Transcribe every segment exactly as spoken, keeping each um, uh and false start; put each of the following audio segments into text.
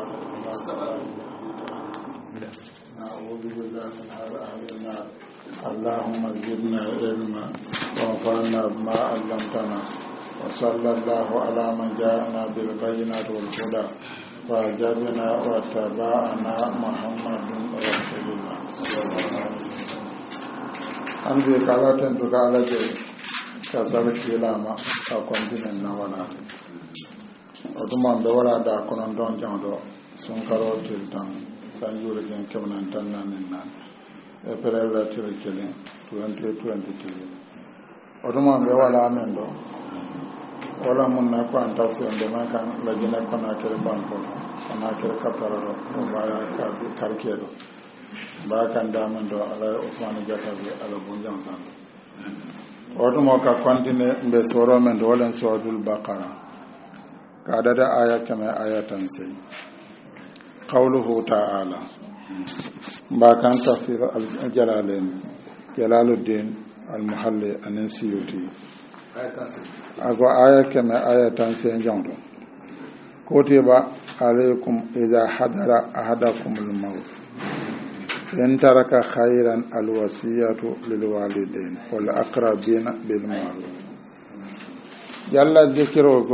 نعوذ بالله من حال أهل النار. اللهم زدنا علما وانفعنا بما علمتنا وصلى الله على من جاءنا بالبينات والهدى وأجابنا واتبعنا محمد رسول الله. أنبي قالت أن تقالت كذلك كلاما أكونتين النوانات وتمان دولا دا كنون دون جاندو سنكرو تلتان كان يورجين كمنان تنان نان إبريلا تلكلين twenty twenty-three وتمان دولا أمندو ولا من نكون تفسير بما كان لجنة كنا كربانكو كنا كركبتارو وبايا كاركيرو بايا كان دامندو على عثمان جاكابي على بونجان ساندو وتمان كقانتين بسورة من دولن سورة البقرة كادة آية كما آية تنسي قوله تعالى باكان تفسير الجلالين جلال الدين المحلي النسيوتي أقول آية كما آية تنسي جندو كتب عليكم إذا حضر أحدكم الموت إن ترك خيرا الوصية للوالدين والأقربين بالمعروف جل ذكره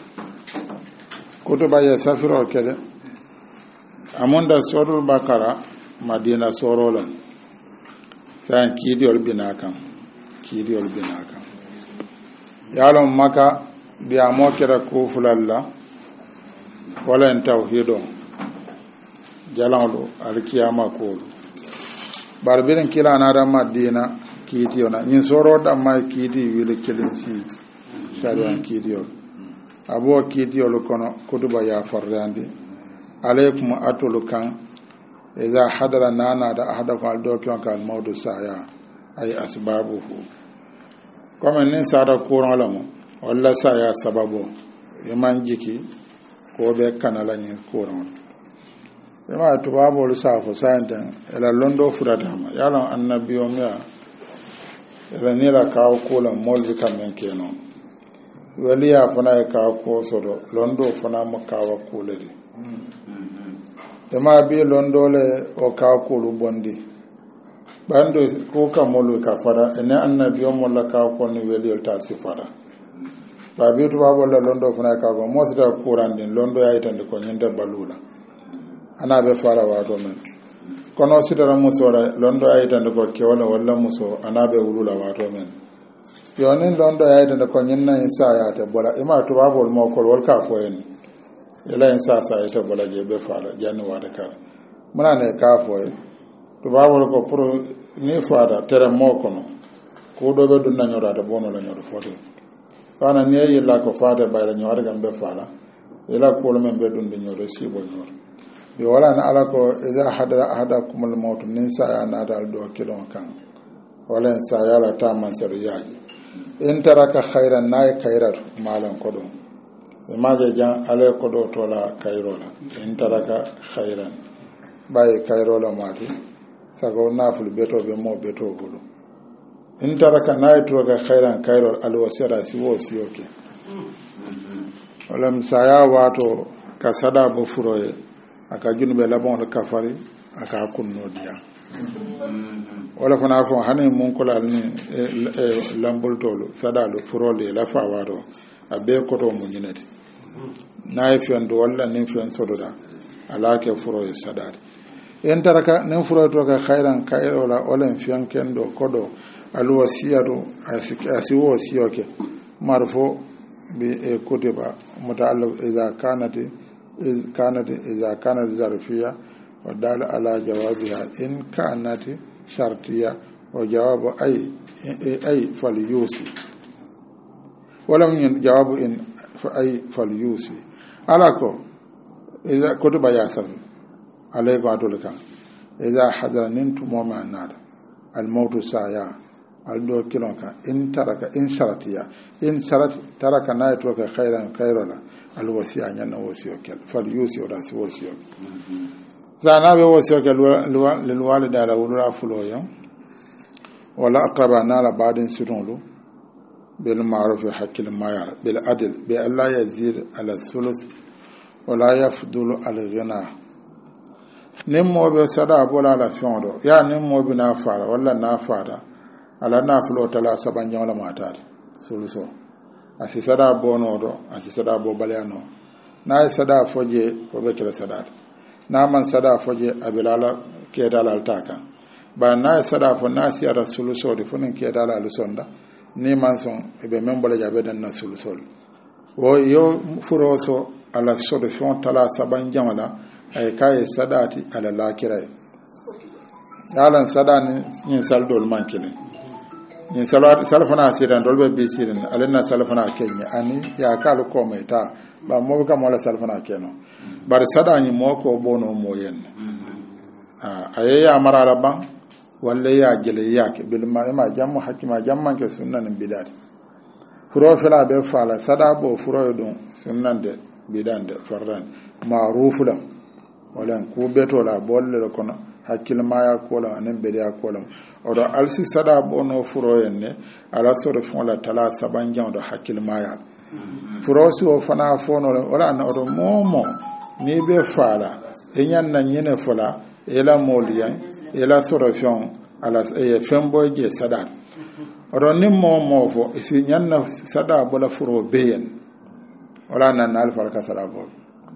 كتب يسافر كده أموندا سورة البقرة مدينة سورولا فان كيدي البناكا كيدي البناكا يعلم مكا بيامو كده كوفل الله ولا توحيدو جلالو الكيامة كولو باربين كلا نارا مدينة كيديونا نسورو دما كيدي ويلي كلنسي شاريان كيديو أبو كيديو لكونو كتب يا فرياندي عليكم أتولكان إذا حضر نانا دا أحدكم الدوكيون كالموت سايا أي أسبابه كما ننسى دا كورن لهم ولا سايا سببه يمان جيكي كوبي كان لنين كورن يما تبابو لسافو ساينتن إلا لندو فرادهما يالون النبي يوميا إلا نيلا كاو كولا مولي كامن كينو وليا فنا كاو كوسودو لندو فنا مكاو كولدي ema bi londole o ka kulu bondi bando ko ka molu ka fara ene annabi o molla ka ko ni weliyol ta sifara ba bi to babo la londo fana ka go mosita kurandin londo ya itande ko nyinde balula ana be fara wato men kono sidara musora londo ya itande ko kewala walla muso ana be wulula wato men yonin londo ya itande ko nyinna isa ya te bola ema to babo mo ko wol ka fo en ila in sa sa ita bola je be fala jannu wada kar muna ne ka foye to babol ko pro ni fada tere mo kono ko do be dun na nyora da bono la nyora foto kana ne yilla ko fada bayla nyora gam be fala ila ko lo men be dun de nyora si bo nyora bi wala na ala ko idha hadara ahadakum al maut nin sa ya na dal do kilon kan wala in sa ya la ta man sar yaji in taraka khairan nay khairat malan ko do maje jan ale ko do tola kayrola in taraka khairan baye kayrola mati sago naful beto be mo beto bulu in taraka nay to ga khairan kayrol al wasira si wo si oke wala msaya wato kasada bo furoye aka junube labon de kafari aka kunno dia wala fana fo hanin mun kula ni lambul tolo sadalo furole la fa waro abe koto mu nyinati na fiyan do walla nin fiyan sododa alake furo e sadade en taraka nin furo to ka khairan kairola wala fiyan kendo kodo alwasiyatu asiki asiwo siyoke marfo bi e kutiba mutaalliq idha kanat kanat idha kanat zarfiya wa dal ala jawabiha in kanat shartiya wa jawabu ay ay falyusi wala min jawabu in ay falyusi alako idha kutuba yasafi alayka atulka idha hadanintu mama nada al mautu saya al do kilonka in taraka in sharatiya in sharat taraka nayto ka khairan khairala al wasiya nyana wasiyo kel falyusi wala si wasiyo zana be wasiyo kel lil walida la wulura fuloyo wala aqraba nala badin sirunlu بالمعروف حق المايا بالعدل بألا يزيد على الثلث wala yafdulu al-ghina nin moɓe sada bola la feŋo ya nin moɓe na fara walla na fara ala na fulo tala saban jawla matata suluso asi sada bono do asi sada bo balyano na sada foje ko be kala sada na man sada foje abilala kedala altaka ba na sada fo na si ara suluso de funin kedala alusonda ni man son be membola jabe dan na suluso wo yo furoso ala sodo fon tala saban jawla ay kay sadati ala lakira yalan sadani ni saldol mankile ni salawat salafana siran dolbe be siran alena salafana kenya ani ya kalu ko meta ba mo ka mo la salafana keno bar sadani mo ko bono mo yen ah ayya marala ban walla ya gele yake bil ma ma jammu hakima jamman ke sunnan bidat furo fela be fala sadabo furo don sunnan de bidande fardan ma'rufulan wala ku beto la bolle kono hakkil maya kola anen bediya kola odo alsi sada bono furo yenne ala sore fon la tala saban jawdo hakkil maya furo si o fana fono wala na odo momo ni be fala e nyanna nyene fola ela moliyan ela sore fon ala e fembo je sada odo ni momo fo e si nyanna sada bola furo beyen wala na alfa ka sada bo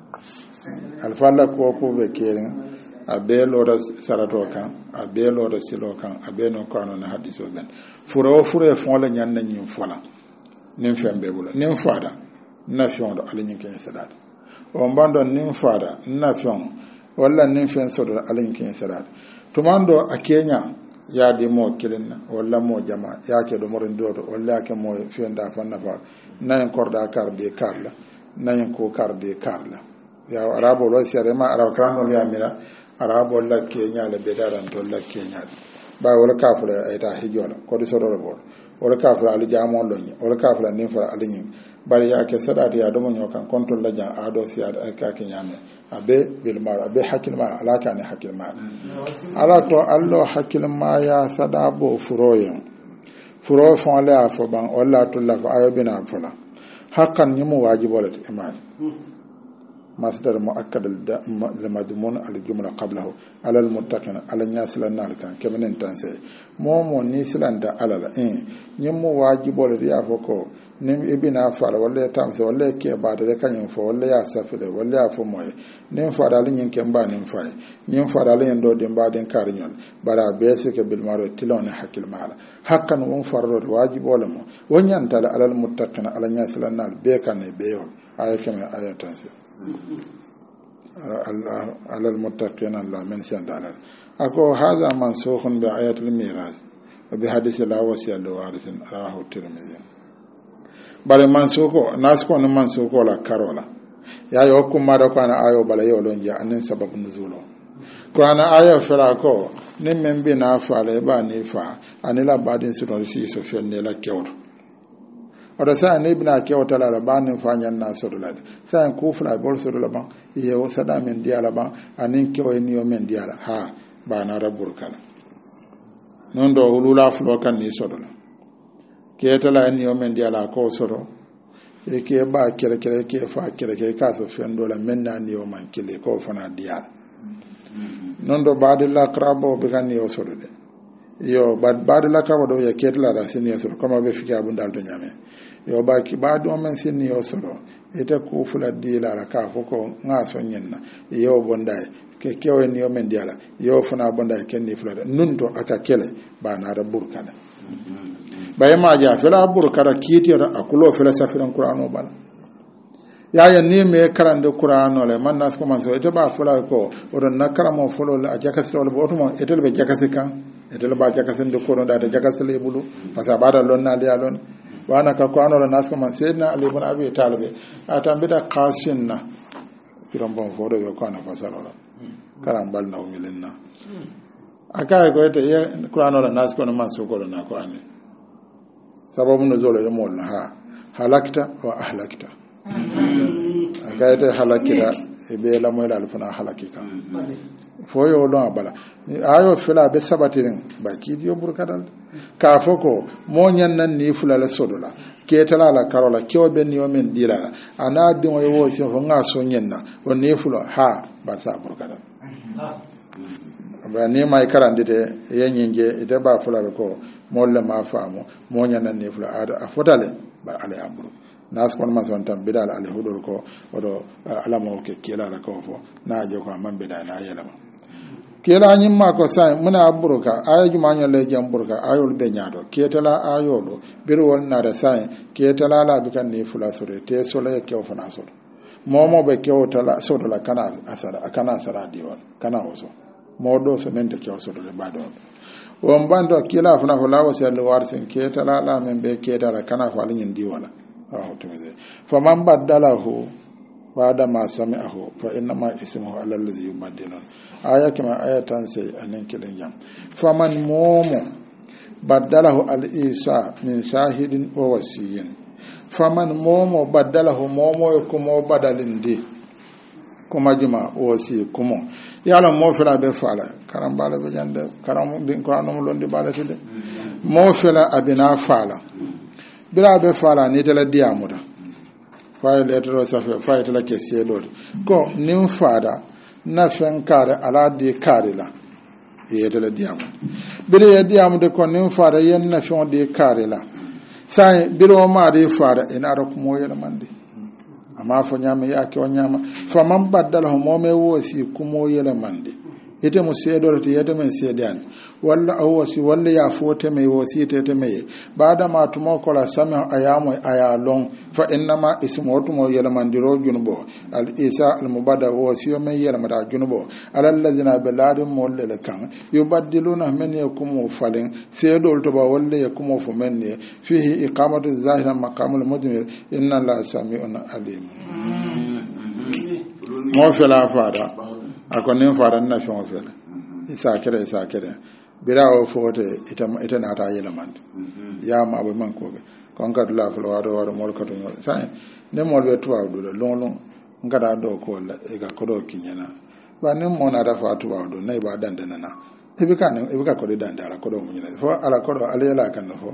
alfa la ko ko be keren a be lora sarato kan a be lora silo kan a be no kano na hadiso ben furo furo fon la nyan na nyim fola nim fembe bula nim fada na fion do ala nyin ken sadat o mbando nim fada na fion walla nim fen sodo ala nyin ken sadat to mando a Kenya ya di mo kilinna walla mo jama ya ke do morin do walla ke mo fenda fanna fa na en korda kar de karla na en ko kar de karla ya arabo lo siare ma arabo kan ya mira arabo la Kenya le bedaran to la Kenya ba wala kafula ay ta hijola ko di soro bo wala kafula ali jamon loñi wala kafula nin fara ali nyi bari ya ke sadati ya do mo nyokan konto la jan ado siad ay ka kenyame abe bil mar abe hakil ma ala ka ne hakil ma ala to allo hakil ma ya sadabo furoyen furo fon la afo ban wala to la fa ayobina fola hakkan ni mu wajibolat iman مصدر مؤكد لمضمون الجمله قبله على المتقين على الناس لنا كان كمن انتنسي مومو نيسلان دا على لا ان نيمو واجب ولا يا فوكو نيم ابنا فال ولا تامس ولا كي بعد ده كان ينفو ولا يا سافل ولا يا فموي نيم فادال نين كمبا نيم فاي نيم فادال يندو ديم بعدين كارنيون بلا بيسك بالمارو تلون حكي المال حقا وون فرد واجب ولا مو ونيان تال على المتقين على الناس لنا بيكان بيو اي كما اي تنسي على المتقين الله من شان على اكو هذا منسوخ بآيات الميراث وبحديث لا وصية لوارث رواه الترمذي بل منسوخ ناس كون منسوخ ولا كارولا يا يوكم ما دو كان ايو بلا يولون جا ان سبب نزوله كان ايو فراكو نمن بنا فاله با ني فا ان لا بعدين سنو سي سو فين لا كيور oda sa ne ibna ke wata la ban fanyan na so la sa ko fula bol so la ban ye o sada men dia la ban anin ke o ni o men dia la ha ba na rabur kala non do ulula flo kan ni so la ke ta la ni o men dia la ko so do e ke ba kele kele ke fa kele ke ka so fen do la men na ni o man kele ko fana dia non do ba de la krabo be kan ni o so de yo ba ba de la krabo do ya ke la da sini so ko ma be fiki abundal to nyame yo ba ki ba do men sinni yo soro ite ku fula dila la ka foko nga so nyenna yo bondai ke kewe ni yo men diala yo funa bondai ken ni fula nun to aka kele ba na da burkana ba ma ja fela burkara kiti ra akulo fela safiran qur'ano bal ya ya ni me karande qur'ano le man nas ko man so ite ba fula ko oron nakaramo folo la jakasi wala botumo ite be jakasi kan ite ba jakasi ndo ko da da jakasi le bulu pasa ba da lonna le alon wana ka ko anola nas ko man sayyidina ali ibn abi talib atambida qasinna kiram bon fodo yo kana fasalola karam balna umilinna aka ko ete ye ko anola nas ko man so ko na ko ani sababu nuzul ya molla ha halakta wa ahlakta aka ete halakira e be la moy la fana halaki kan fo yo don abala ayo fela be sabatirin baki dio burkadal ka foko mo nyan nan ni fulala sodola ketala la karola kewo ben yo men dilala ana dimo yo so fo nga so nyenna o ne fulo ha ba sa burkadal ba ni mai karandide yenyenje ite ba fulala ko molle ma faamo mo nyan nan ni fula ada afotale ba ala aburu nas kon ma son tam bidal ala hudul ko odo ala mo ke kila la ko fo na je ko man bidal na yelama kila nyimma ko sai muna buruka ayaju manyo le jam buruka ayol be nyaado ketala ayolo bir won na da sai ketala la bi kan ni fula sore te sole ke o fana sore momo be ke o tala sore la kana asara kana asara diwan kana oso modo so mente ke o sore le bado won bando kila fana fula o se le warsen ketala la men be ketala kana fa alin diwala aw to me fa man badalahu ba'da ma sami'ahu fa inna ma ismuhu ala alladhi yubaddilun aya kama aya tan sai anan kidan jam faman momo badalahu al-isa min shahidin wa wasiyin faman momo badalahu momo kuma badalin di kuma juma wasi kuma yala mo fela be fala karam bala be jande karam din ko anum londi bala tede mo fela abina fala bira be fala ni tele diamuda fa letro safa fa tele ke sielo ko nim fada na fen kare ala de kare la yete la diam bire ya diam de ko nim fara yen na fen de kare la sai bire o ma de fara ina ro ko moyela mande ama fo nyama ya ke o nyama fa man baddala ho mo me wosi ko moyela mande ite mo seedo te yede men seedan walla awasi walla ya fote me wosi te te me baada ma tumo ko la sama ayamo ayalon fa inma ismu tumo yela mandiro junubo al isa al mubada wosi me yela mada junubo alal ladina baladu molle kan yubaddiluna men yakum falen seedo to ba walla yakum fo men ne fihi iqamatu zahira maqamul mudmir inna la sami'un alim mo fela fada akonin faran na shon fela isa kire isa kire birawo fote ita ita na ta yela man ya ma bo man ko kon ka dula flo wado wado mol ka to sai ne mol be tuwa do lon lon ngada do ko la e ga ko do kinyana ba ne mo na da fa tuwa do nay ba dan dan na e bi kan e bi ka ko de dan dara ko do mu nyina fo ala ko do ala yela kan fo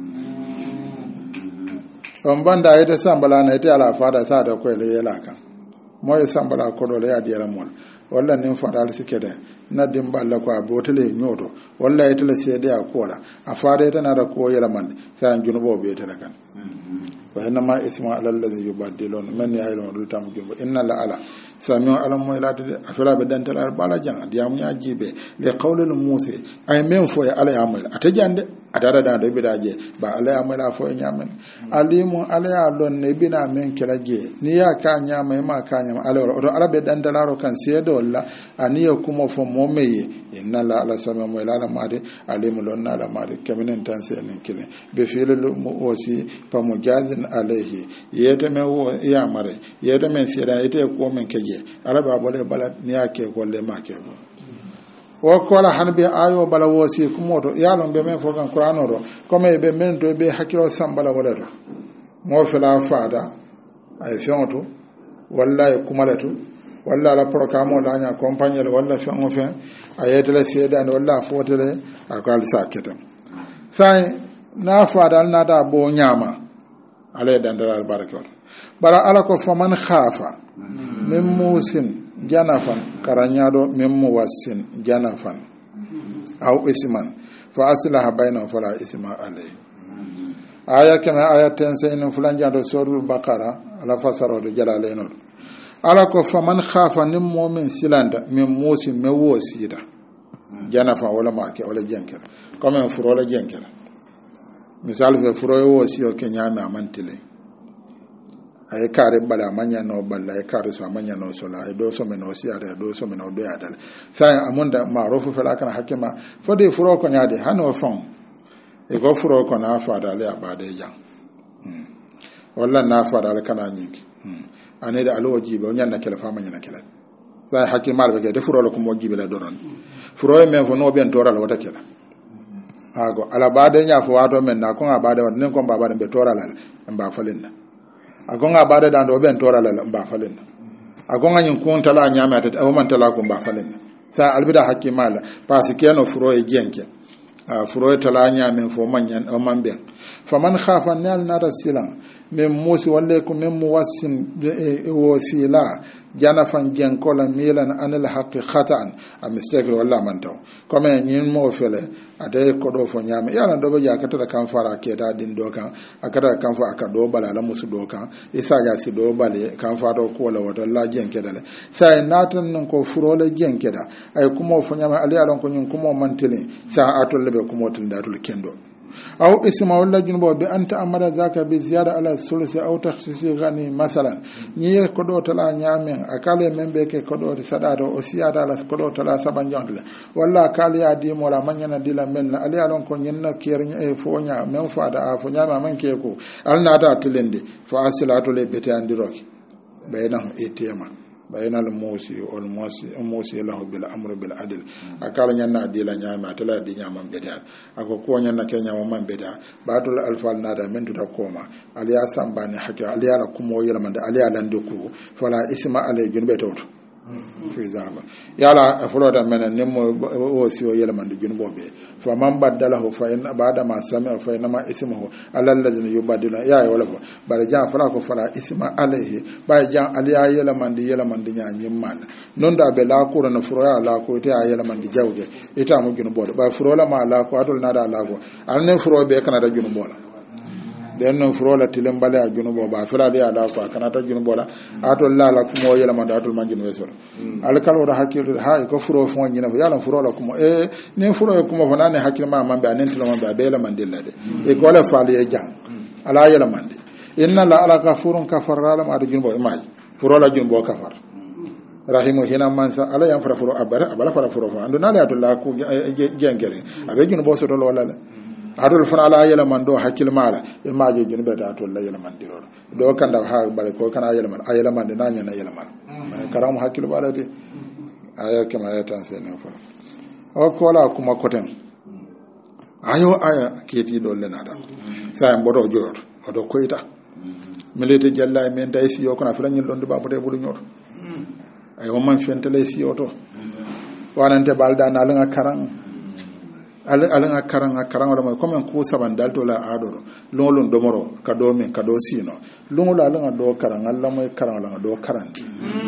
on banda ite sambala na ite ala fa da sa da ko le yela kan mo e sambala ko do le ya diara mol walla nin fadal sikede na dimballa ko abotele nyoto walla itele sede akola afade tana da ko yela man sa junubo be tele kan wa inna ma ismu ala alladhi yubaddilun man ya'lamu dul tam jumbo inna la ala sami'u ala moylati afala be dantala bala jang diam nya jibe le qawlul musi ay men fo ya ala ya moyla atajande adada da do bidaje ba ala ya moyla fo nyamen alimu ala ya lon ne bina men kelaje ni ya ka nyama ma ka nyama ala do ala be dantala ro kan sedo walla aniya kuma fo momeye inna la ala sami'u moyla la made alimu lon na la made kaminen tan se nen kile be filul musi pa mujazin alayhi yete me wo ya mare yete men sira ite ko men keje ala ba bole bala ni ake ko le make ko o ko la hanbe ayo bala wosi ko moto yalon be men fo kan qur'ano ro comme be men to be hakiro sambala wala do mo fela fada ay fionto wallahi kumalatu walla la programme la nya compagnie walla fion fin ayete la sedan walla fotele akal saketam sai na fada na da bo nyama ale dandal barakatu bara ala ko faman khafa min musin janafan karanyado min muwassin janafan aw isman fa aslaha bainahum fala isma alayhi aya kana aya ten saynin fulan jado surul baqara ala fasaro de jalalaino ala ko faman khafa nim mu'min silanda min musin me wosida janafa wala make wala jenkera comme furo wala jenkera misal fe furo wosiyo kenyama amantile ay kare bala manya no balla ay kare so manya no so la do so me no si ada do so me no do ya dal sai amunda maarufu fela kana hakima fode furo ko nyaade hano fon e go furo ko na fa dal ya bade jang hmm walla na fa dal kana nyiki hmm ane da alo jibe onya na kala fa manya na kala sai hakima be de furo ko mo jibe la doron furo e men fo no ben toral wata kala hago ala bade nya fo wato men na ko abade wat nen ko baba be toral la mba falenna agonga bade dan do ben tora la mba falen agonga nyin kun tala nyama ta o man tala ko ba falen sa albida hakki mala parce que no furo e jenke a furo e tala nyame fo manyan o man ben faman khafa nal nata silan min musi walle ko min muwassin wasila janafan jenkola milan anil haqqi khata'an a mistake walla man taw comme nyin mo fele ade ko do fo nyame yala do be jakata da kan fara ke da din do kan akata kan fa aka do bala la musu do kan isa ja si do bale kan fa do ko la wada la jenke dale sai natan non ko furo le jenke da ay kumo fo nyame ali alon ko nyin kumo mantele sa atol lebe kumo tin datul kendo aw isma walla junbo bi anta amara zaka bi ziyada ala sulsi aw takhsisi gani masalan ni ko do tala nyamen akale membe ke ko do sadado o siyada ala ko do tala saban jondle walla kale ya di mola manyana dila men ali alon ko nyenna kernya e fonya men fada a fonya ma man ke ko alna ta tilende fa asilatu le bete andiroki baynahum etema baynal musi wal musi musi lahu bil amru bil adl akala nyanna dila nyama tala di nyama beda ako ko nyanna kenya mo man beda batul alfal nada men tuta koma aliya sambani hakka aliya la kumo yela manda aliya lande ku fala isma alay junbe tawto fi zaba yala fuloda men nemo o si o yela manda junbo be fa man badalahu fa in bada ma sami fa inma ismuhu alal ladina yubadiluna ya wala ko bare jan fala ko fala isma alayhi bay jan aliya yela manda yela manda nyaami mal non da be la ko na furo la ko te ayela manda jawge ita mo gunu bodo ba furo la ma la ko atol nada la ko alne furo be kana da gunu bodo den non furo la tilen bale a gunu bo ba fira dia la ko kana ta gunu bodo atol la la ko mo yela manda atol man gunu wesoro al kalo da hakil ha ko furo fo nyina yala furo la ko mo e ne furo ko mo fana ne hakil ma man be anen tilo man be be la mandilla de e ko la faali e jang ala yela mande inna la ala ghafurun kafarra lam adu gunu bo imay furo la gunu bo kafar rahimu hina mansa ala yan fara furo abara abala fara furo fo ando nale atolla ko jengere abe gunu bo so to wala adol fana ala yela man do hakil mala e maaje gunu be da to la yela man diro do kanda ha bale ko kana yela man ayela man na nya na yela man karam hakil bala de aya kama aya tan se na fa o ko la kuma koten ayo aya keti do le nada sa mbodo jor odo koita milete jalla men tay si yo kana fala nyil don do babude bulu nyor ay o man fentele si oto wanante balda na langa karang alanga karanga karanga do comme ko saban dalto la adoro lolon domoro ka do men ka do sino lungo la langa do karanga la moy karanga la do karanti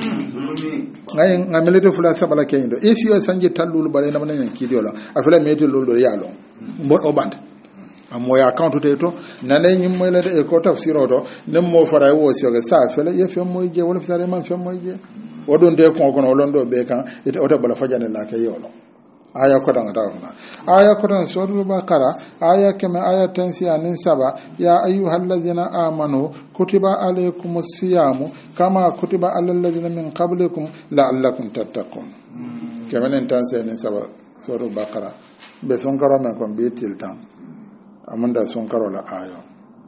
ngay ngamelete fula sabala kendo e si yo sanje tallulu bale na manen kidio la afela meti lolo yalo mbot o bande amoya account te to nane nyim moy la de ko tafsiro to nem mo fara wo si ga sa fela ye fe moy je wala fare man fe moy je odon de ko ko no londo be kan ite ota bala fajane la kay yolo aya ko tan tawna aya ko tan suratul baqara aya kama aya tansi anin saba ya ayyuhallazina amanu kutiba alaykumus siyamu kama kutiba alal ladzina min qablikum la'allakum tattaqun kamanen tansi anin saba suratul baqara be son karo men kon be tiltan amanda son karo la aya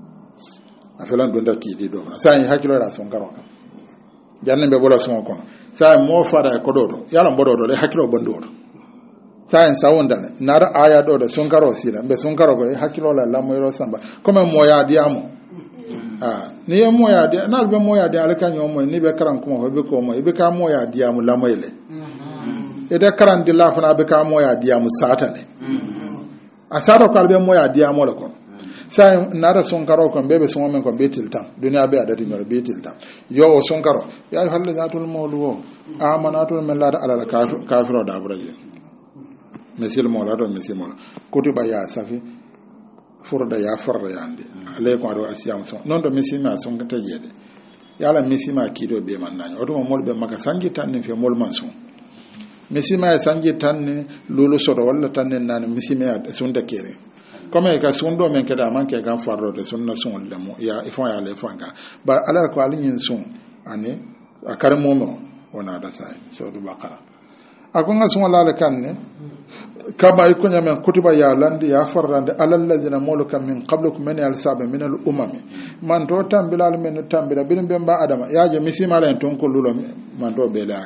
afelan donda kidi do sai hakilo la son karo janne be bola son kon sai mo fara ko do yalla bodo do le hakilo bondo sai sawunda nara aya do da son karo sila be son karo ko hakilo la la moyro samba comme moya diamo ah ni e moya dia na be moya dia alka nyo mo ni be karan ko be ko mo be ka moya diamo la moyle e de karan di la fana be ka moya diamo satane asaro ko be moya diamo la ko sai nara son karo ko be be son men ko be tiltan dunya be adati mer be tiltan yo son karo ya halatul mawlu amanatul min la ala kafiro da abraje mesil mola do mesil mola kutuba ya safi furda ya farda yande ale ko do asiyam so non do mesil ma son gata jede yala mesil ma kido be man nanya oto mo molbe maka sangi tan fe mol man son mesil ma sangi tan lulu so do walla tan nan mesil ma son de kere comme ka son do men keda man ke kan fardo de son na son le mo ya ifon ya le fanga ba ala ko alin son ane akare momo ona da sai so do bakara akunga sun wala kanne kama ikunya men kutuba ya landi ya farrande alal ladina muluka min qablukum min al-saba min al-umam man to tambila men tambila bin ben ba adama ya je misima len ton ko lulo man to bela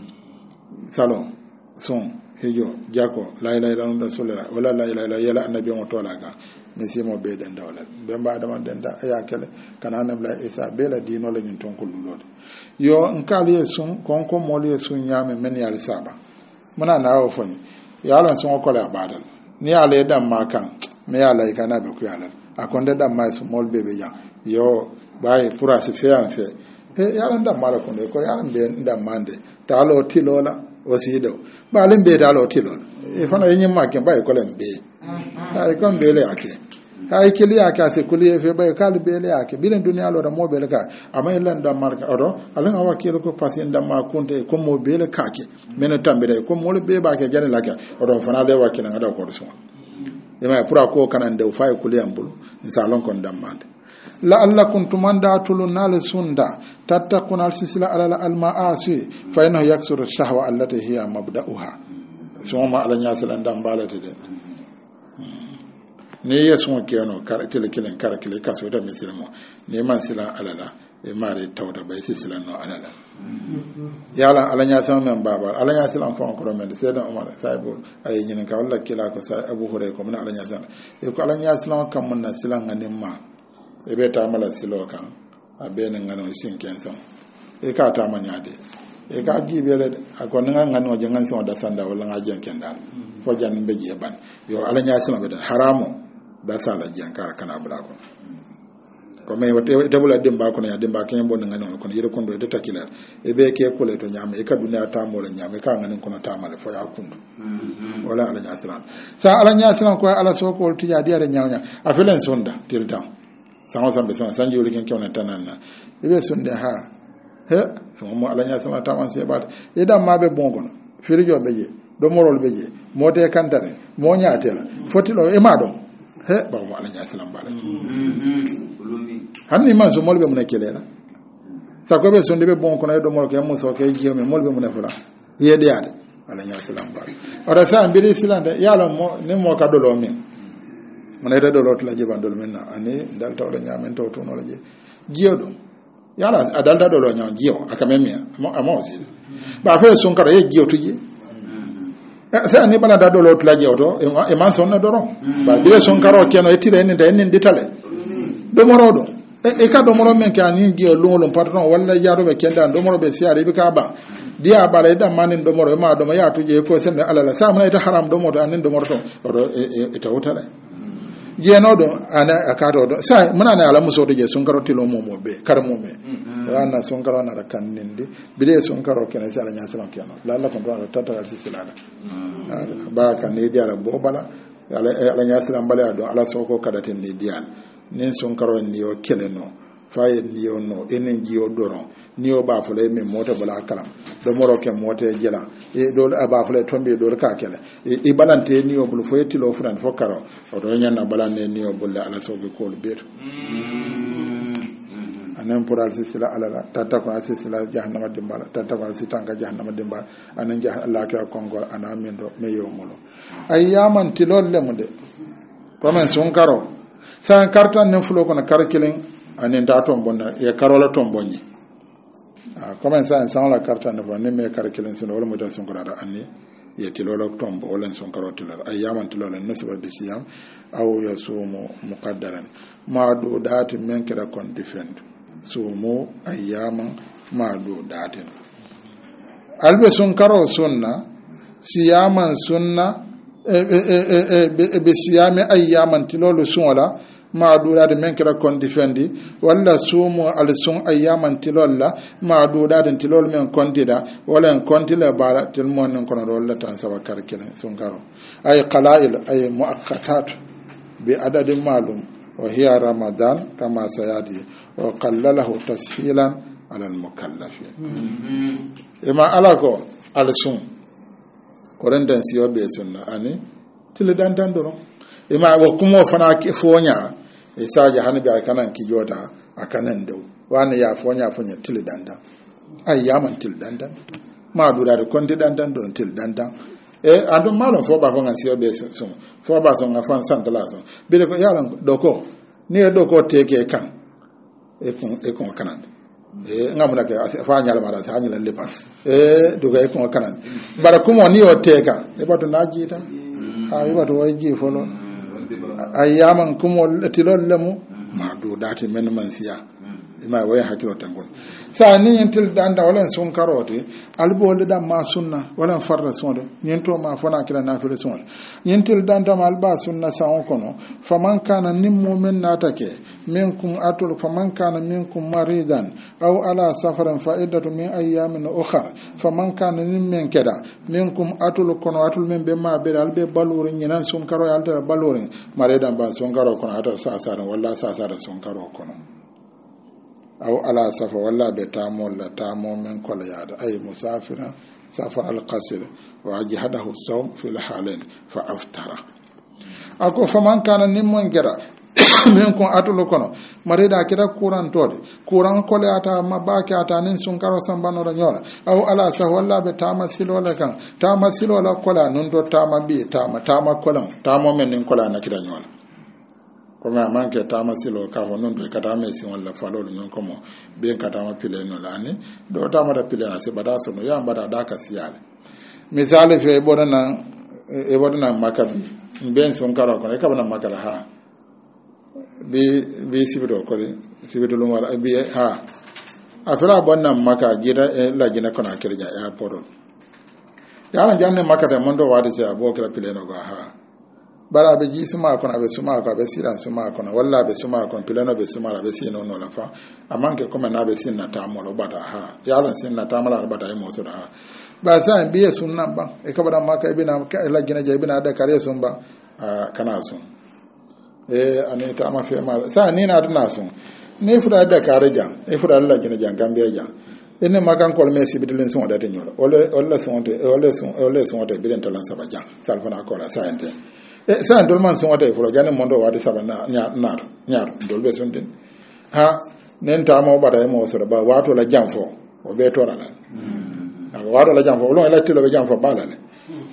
salon son hejo jako la ilaha illallah rasulullah wala la ilaha illa yalla annabi mo to laga misimo be den dawla be mba dama den da ya kele kana nabla isa be la dino la nyun ton kululode yo nkali sun konko moli sun nyame men yal saba muna na wo foni yalan sun ko la badal ni ale dan makan me yala ikana be ku yalan akonde dan mai sun mol bebe jan yo bay pura se fe an fe e yalan dan mala konde ko yalan be dan mande talo tilola wasido balin be talo tilola e fana yin makin bay ko len be ay kon be le ake hay kili aka se kuli fe bay kal be le ake bilen duniya lo da mo be le ka amay lan dan marka odo alan awa kilo ko pasien dan ma kunte ko mo be le kake meno tambire ko mo le be ba ke jani laka odo fana le wakina ngada ko so ema pura ko kanan de fay kuli ambul insalon kon dan mande la allakum tumandatulu nal sunda tattaqun al sisla ala al maasi fa innahu yaksuru shahwa allati hiya mabda'uha suma ala nyasalan dan balate de ne yeso keno karatele kilen karakile kaso da misilmo ne man sila alala e mare tawda bay sisla no alala yala ala nyasan men baba ala nyasan fon ko men se da umar saibu ay nyin ka walla kila ko sai abu hore ko men ala nyasan e ko ala nyasan kam mun na sila nganim ma e be ta mala silo kan abene ngano sinken son e ka ta manyade e ka gibele akon nga ngano je ngan son da sanda wala nga jen kendal fo jan be je ban yo ala nyasan be haramu da sala jen ka kana bula ko ko me wote tabula demba ko ya demba ken bon ngano ko yere kondo de takila e be ke ko le to nyama e ka duniya ta mo le nyama e ka ngani ko ta male fo ya kundu wala ala nyasan sa ala nyasan ko ala so ko tija diare nyawnya afelen sonda tilta sama sambe sama sanji wuri ken kewna tananna ibe sonde ha he so mo ala nyasan ta man se bat e dam ma be bongono firijo beje do morol beje mote kantare mo nyaatela fotilo e ma do he ba mo ala nyasan bala hanni man so molbe mun kelela sa ko be sonde be bon kono e do mol ke mo so ke jiyo me molbe mun fula yede yade ala nyasan bala ora sa mbiri silande yalo mo ne mo ka do lo min mana ida dolot la je bandol menna ani dal tawla nyamen to to no la je jiyo do yala adal da dolo nyam jiyo akamemia mo amozi ba fe son kara ye jiyo tuji sa ni bana da dolot la je to e man son na doro ba dire son karo keno e tire ni da en ditale do moro do e ka do moro men ka ni jiyo lungolum patron walla yaro be kenda do moro be siare be ka ba dia bala da manin do moro ma do ma ya tuje ko sen alala sa mana ita haram do moro anin do moro to e ta wutale jeno do ana akato do sai muna na alamu so do je sun karo tilo mo mo be kar mo me wana sun karo na kan nindi bide sun karo kene sai nya salam keno la la kon do tata al silala ba kan ne dia la bo bala ala ala nya salam bala do ala so ko kada ten ne dia nin sun karo ni o kele no faye ni o no enen ji o doron ni o ba fule me mota bala kalam do moro ke mota jela e do ba fule tombe do ka kele e balante ni o bulu foyeti lo furan fokaro o do nyana balane ni o bulle ala soge ko lu bet anan pural sisila ala tata ko sisila jahannama dimbala tata ko sitanga jahannama dimbala anan jah Allah ka kongo ana mindo me yo mulo ayyaman tilol lemude ko men sun karo san kartan ne fulo ko na karkilen anen da ton bonna e karola ton bonni a comme ça sans la carte ne va ne me calculer sur le modèle son grade année ya tilolo tombo wala son karotil ay yaman tilolo nasba bisiyam aw yasumu muqaddaran ma do dati men kera kon defend sumu ayyaman ma do dati albe son karo sunna siyaman sunna e e e be siyame ayyaman tilolo sunwala maadudade men kira kon defendi walla sumu al sun ayyaman tilolla maadudade tilol men kontida wala en kontila bala til mon kono walla tan sawa karkene sun karo ay qala'il ay muaqqatat bi adadin malum wa hiya ramadan kama sayadi wa qallalahu tashilan ala al mukallafin ema alako al sun korendan siyo be sunna ani til dan dan do ema wa kumo fana ke fonya e saja hanbe akanan ki joda akanan do wani ya fonya fonya til dandan ay yaman til dandan ma dura de konti dandan don til dandan e ando malo fo ba fonga siyo be so fo ba so ngafan santala so be ko yalan doko ni doko teke kan e kun e kun kanan e ngamuna ke fa nyala mara sa nyala lepas e do ga e kun kanan bara kumo ni o teka e bato najita ha e bato waji folo ayyaman kumol tilol lemu ma do dati men man siya ima way hakilo tangon sa ni entil danda wala sun karote albo le da ma sunna wala farra sonde nyento ma fona kila na fele sonde nyentil danda ma alba sunna sa on kono faman kana nim mu'min natake minkum atul faman kana minkum maridan aw ala safaran fa'idatu min ayyamin ukhra faman kana nim men keda minkum atul kono atul men be ma be albe balure nyinan sun karo alta balure maridan ba sun karo kono ata sa sa wala sa sa sun karo kono aw ala safa walla be tamo la tamo men ko la yada ay musafira safar al qasir wa jihadahu sawm fi al halain fa aftara ako faman kana nimon gera men ko atulo kono marida kida kuran tode kuran ko le ata mabaki ata nin sun karo sambano ra nyola aw ala safa walla be tama silo la kan tama silo la kola non do tama bi tama tama kolam tamo men nin kola na kida nyola comme a manque tama silo ka ho non be kata me si wala falo non komo be kata ma pile no lani do tama da pile na se bada so no ya bada da ka siyale misale fe bodana e bodana makabi ben son karo ko e ka bana makala ha bi bi sibito ko sibito lo wala bi ha afela bonna maka jira e la jina kona kirja ya poro ya ran janne makata mondo wadi se abo kala pile no ga ha bara be ji suma ko na be suma ko be siran suma ko na walla be suma ko pilano be suma be sino no la fa amanke ko na be sin na tamolo bata ha ya lan sin na tamala bata e mo so da ba sa biye sunna ba e ka bada maka e bina ka la gina je bina da kare sun ba kana sun e ane ta ma fe ma sa ni na dana sun ne fura da kare jan e fura la gina jan gambia jan ene makan kol me sibidlen sun da tenyola ole ole sun te ole sun ole sun te bilen talan sabaja salfana ko la sa ente e sa ndol man son wata fulo jane mondo wadi sabana nya nar nyar dol be son den ha nen ta mo bada mo so ba wato la jamfo o be tora la mm wato la jamfo lo la tilo be jamfo bala le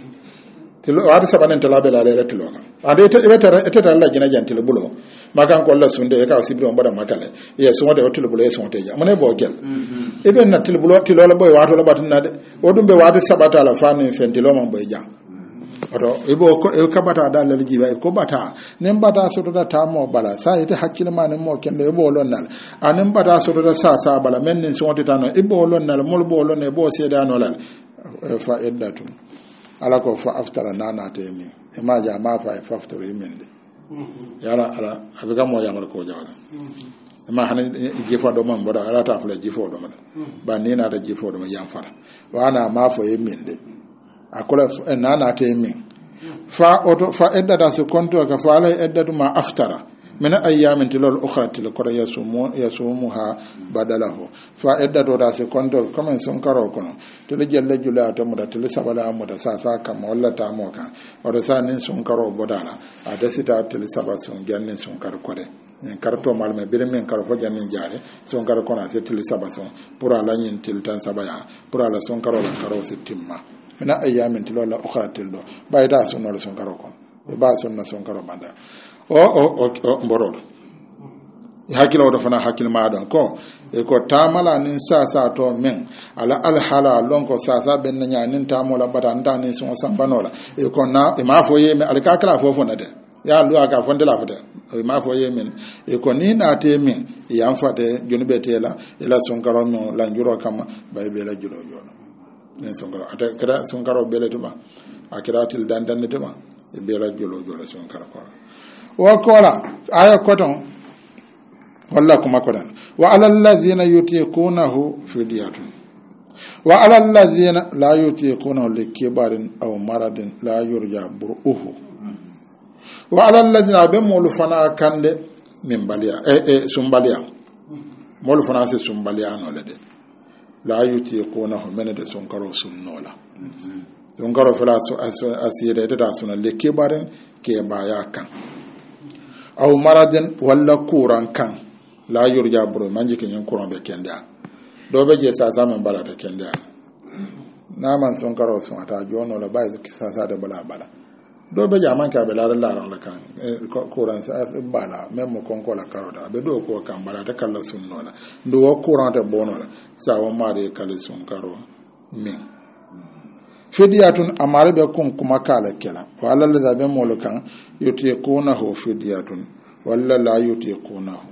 tilo wadi sabana tela be la le tilo ade te be tara etata la jina jantilo bulo makan ko la sunde e ka sibiro mbada makale ye so wade tilo bulo e so teja mo ne bo gel e be na tilo bulo tilo la boy wato la batina de o dum be wadi sabata la fami fentilo man boy jam oto ibo ko e kabata dal le jiba ko bata nem bata so to ta mo bala sa ite hakkile ma nem mo kende ibo lonnal anem bata so to sa sa bala men nin so wonta no ibo lonnal mol bo lonne bo sedano lal fa eddatu ala ko fa aftara nana temi e ma ja ma fa fa aftara yimende yara ala abiga mo yamal ko jawala e ma hanen jifo do man boda ala ta fula jifo do man ba ni na da jifo do man yam fara wana ma fo yimende akola nana temi fa oto fa edda da su konto ka fa ala edda ma aftara min ayyamin tilal ukhra til ko yasumu yasumuha badalahu fa edda do da su konto comme son karo kono to le jelle jula to mo da til sabala mo da sa sa kam walla ta mo ka o do sa nin son karo bodala a da sita til sabal son jannin son kar ko de en karto mal me bire men kar fo jannin jare son kar kono se til sabal son pour ala nyin til tan sabaya pour ala son karo la karo se timma mina ayyamin tilo la ukhra tildo bayda sunna son karo kon e ba sunna son karo banda o o o mboro hakilo do fana hakil ma don ko e ko tamala nin sa sa to men ala al hala lon ko sa sa ben nya nin tamola bata nda nin son sambanola e ko na e ma fo yeme al ka kala fo fo na de ya lu aka fonde la fote e ma fo yeme e ko ni na te min e am fate joni betela e la son karo no la njuro kama bay be la juro jono nen son karo ata kra son karo bele tuma akiratil dandan tuma e be la jolo jolo son karo ko wa kola aya koton walla kuma kodan wa alal ladhina yutiqunahu fidyatun wa alal ladhina la yutiqunahu likibarin aw maradin la yurja buruhu wa alal ladhina be molu fana kande min baliya e e sumbalia molu fana se sumbalia no lede la yutiqunahu menede sonkaro sunnola sonkaro fala asire de da sunna likibarin ke baya kan aw maradin walla kuran kan la yurja buru manji ke nyen kuran be kenda do be je sa sa man bala ta kenda na man son karo son ata jono la bai sa sa da bala bala do be jaman ka be la la la kan kuran sa bala memo kon ko la karo da be do ko kan bala ta kala sunno la ndo kuran ta bono la sa wa ma de kala son karo min fidyatun amare be kun kuma kala kela wala la be mol kan yutiqunahu fidyatun walla la yutiqunahu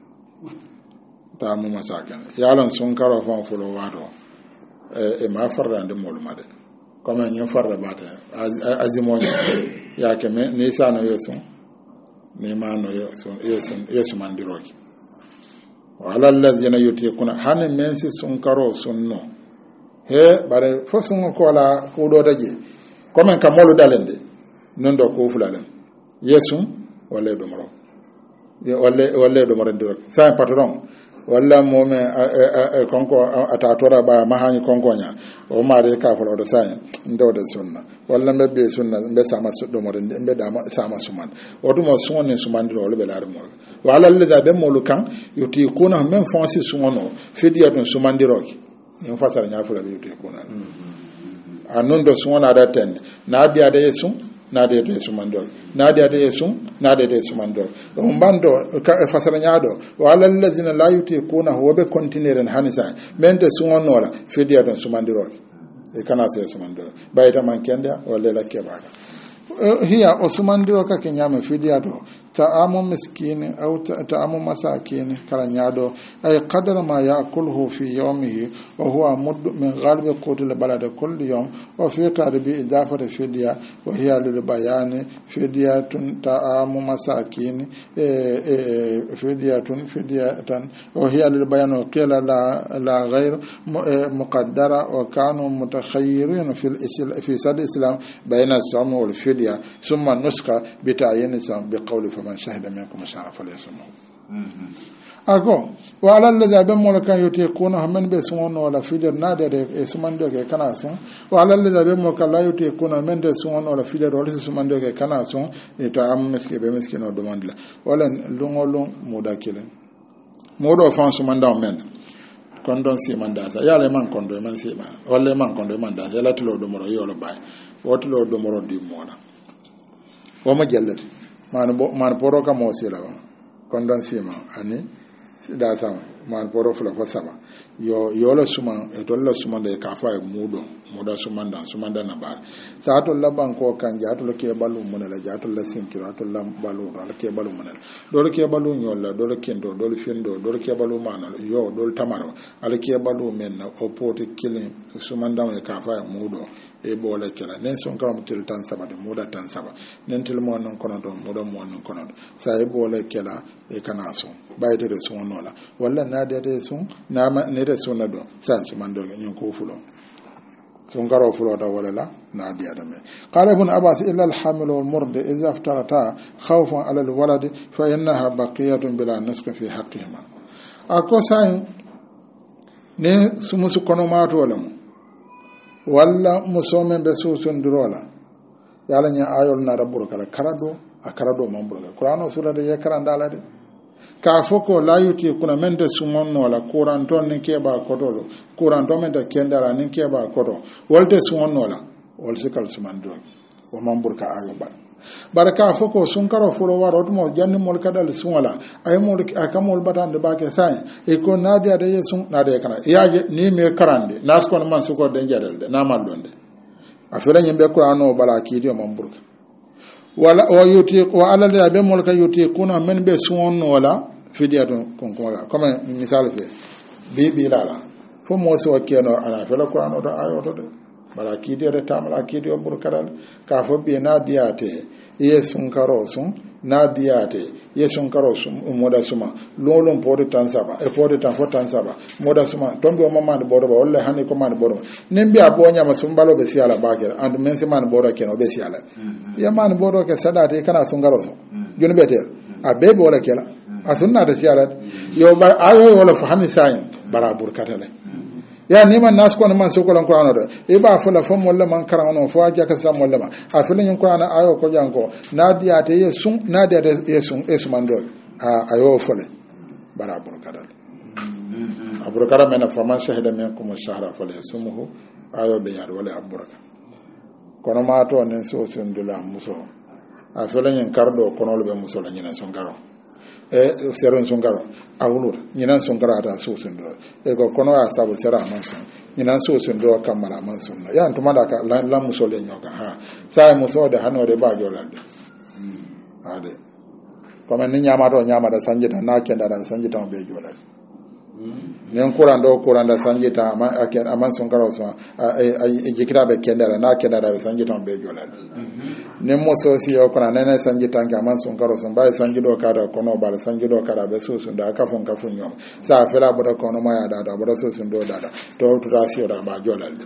ta mu masakan yalan sun karo fan fulo wado e ma farra de mol made comme ñu farra bata azimo ya ke me ni sano yesu ni ma no yesu yesu yesu mandiroki wala alladhina yutiquna hanen men si sun karo sunno he bare fo sun ko la ko do daje comme ka molu dalende non do ko fulalen yesu wala do maro wala wala do maro ndiro sa patron walla moome konko atatora ba mahani konkonya o mare ka folo do say ndewde sunna walla mebbe sunna mbe sama do mo mbe da sama suman o dum sunne suman do le belare mo wala le da be mo lukan yuti kuna men fonsi sumono fidiya don suman diroki en fasara nya fula yuti kuna anon do sunna da ten na biya da yesu na de de sumando na de de sum na de de sumando on bando ka fasara nyaado wala allazina la yutikuna huwa be continueren hanisa mente sumonola fidiya don sumandiro e kana se sumando bayta man kenda wala la kebaga hiya o sumandiro ka kenyama fidiya do ta'amu miskin aw ta'amu masakin kala nyaado ay qadara ma ya'kuluhu fi yawmihi wa huwa mudd min ghalib qut al balad kull yawm wa fi qadbi idafati fidya wa hiya lil bayan fidyatun ta'amu masakin fidyatun fidyatan wa hiya lil bayan qila la la ghayr muqaddara wa kanu mutakhayyirin fi al fi sad islam bayna as-sawm wal fidya thumma nuska bi ta'yin as-sawm bi qawli man shahida minkum shahra falyasumhu ako wala alladhi bamul kan yutiquna man be suno wala fidir nade de sumando ke kana son wala alladhi bamul kan la yutiquna man de suno wala fidir wala sumando ke kana son e ta am meske be meskino demande la wala lungolung mudakilen modo fan sumanda men kondon si manda sa yale man kondo man si ma wala man kondo man da yala tilo do moro yolo bay wotilo do moro di mona o ma jellati man bo man poro ka mo sila ba kondon sima ani da sama man poro fula fa sama yo yo la suma e to la suma de ka fa e mudo muda suma ndan suma ndan na ba sa to la banko kan ja to ke balu mun la ja to la sinkiro to la balu la ke balu mun do le ke balu nyol la do le kendo do le fiendo do le ke balu mana yo do le tamaro ala ke balu men na o poti kilin suma ndan e ka fa e mudo e boole kala nen son karam til tan saba de muda tan saba nen til mo non kono don muda mo non kono sa e boole kala e kana so bayde de son nola walla na de de son na ne de son do san so mando nyon ko fulo son garo fulo da wala la na di adame qala ibn abbas illa al hamil wal murd idha aftarata khawfan ala al walad fa innaha baqiyatun bila nasq fi haqqihima akosa ne sumusu kono mato wala walla musomen be susun durola yala nya ayol na rabbul kala karado a karado mambul qur'ano sura de yakaranda la de ka foko la yuti kuna mente sumonno la qur'anton ne keba kodolo qur'anton men de kendala ne keba kodo wolte sumonno la wol sikal sumando o mambul ka ayo ban baraka foko sun karo furo waro mo janni mol kadal sunwala ay mol akamol batande bake sai e ko nadia de yesun nadia kana yaje ni me karande nas kon man su ko de jadal de na mallonde afela nyimbe qur'ano bala kidi o mamburka wala o yuti wa ala de be mol ka yuti kuna men be sunno wala fidiatun kon ko comme misal fe bi bi lala fo mo so keno ala fela qur'ano do ayo to de bala kidi re tamala kidi o burkadal ka fo be nadiate yesun karo sun nadiate yesun karo sun moda suma lolon pode tansaba e pode tan fo tansaba moda suma tombe o mamande bodo ba walla hani ko man bodo nembi abonya masum balo be siala bagere and men se man bodo keno be siala ya man bodo ke sadate kana sun karo sun joni betel a bebe wala kela asunna ta siala yo ba ayo wala fo hani sayin bara burkatale ya ni man nas ko man so ko lan qur'ano do e ba fula fo mo le man karano fo aja ka sam mo le ma a fula nyin qur'ano ayo ko jango nadia te yesun nadia te yesun esmando a ayo fole barabur kadal abur kadal men fa man shahida minkum shahra fala yasmuhu ayo be yar wala aburaka kono ma to nen so sun dula muso a fula nyin kardo kono le be muso la nyin son garo e seron son garo awulur nyinan son garo ata so son do e ko kono ya sabu sera man son ina so sun do kammala man sunna ya to mada ka la muso le nyoka ha sai muso da hano de ba jolande ade comme ni nyama do nyama da sanjita na kenda da sanjita be jolande nen kuran do kuran da sanjita ama aken aman sun karo so e jikira be kenda na kenda da sanjita be jolande nen mo so si o kuna nene sanjita ga aman sun karo so ba sanjido kada kono ba sanjido kada be so sun da ka fon ka fon nyom sa fela bodo kono ma ya da da bodo so sun do da da to to da si o da ba jolande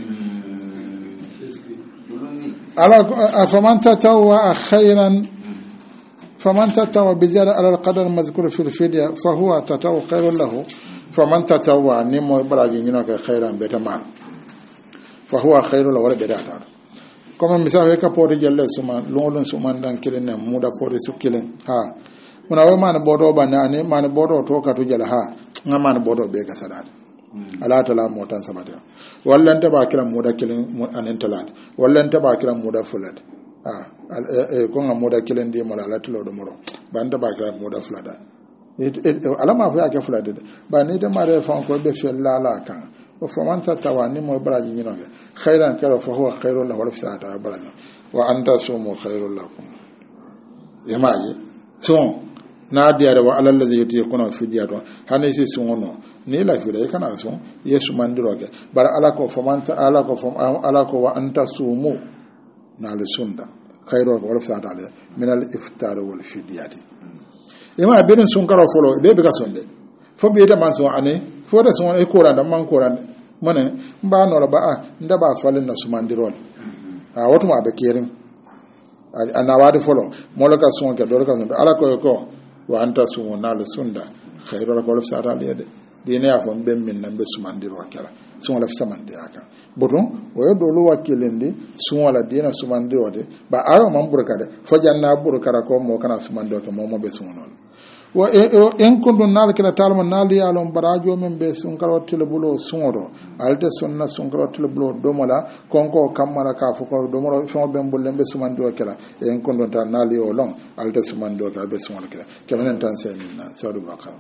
ala afaman tatawwa khairan faman tatawwa bi ziyada ala alqadar mazkur fi alfidya fa huwa tatawwa khairun lahu faman tatawwa ni mo baraji nyino ka khairan betaman fa huwa khairun lahu bedata comme misal ka pode jelle suma lolon suma dan kilene muda pode sukilen ha muna we man bodo banane man bodo to ka to jala ha ngaman bodo be ka sadat ala tala motan sabata wallan ta ba kiran muda kilin anen talat wallan ta ba kiran muda fulat ah e ko ngam muda kilin di mala ala talo do moro ban ta ba kiran muda fulada ala ma fa ka fulada ba ni da mare fa ko be fel la la kan o famanta tawani mo baraji ni no khairan kala fa huwa khairul lahu wa sa'ata baraji wa anta sumu khairul lakum yamaji son na diare wa alal ladhi yutiquna fi diato hanisi sungono ni la fi dai kana son yesu mandiroke bar ala ko famanta ala ko fam ala ko wa anta sumu na le sunda khairul wa sa'ata min al iftar wal fidyati yama bedin sun karo folo be be ka sonde fo be ta man so ane fo da son e ko randa man ko randa mane mba no ba a ndaba falin na sumandirol a wato ma be kerin ana wadi folo molaka son ke dolaka son ala ko ko wa anta sumu na le sunda khairul qawli sa'ata liyade dine ya fon ben min nambe sumandiro kala sun wala fisamande aka boton o yo dolu wakilende sun wala dina sumandiro de ba ayo man burka de fajanna burka ko mo kana sumandiro ke mo mo be sumono wa en kondo nal kala talma nali alon barajo men be sun karottile bulo sungoro alde sunna sun karottile bulo domola konko kamara ka fu ko domoro fo ben bulle be sumando kala en kondo tan nali o lon alde sumando ka be sumando kala kemenen tan senina sawdu bakara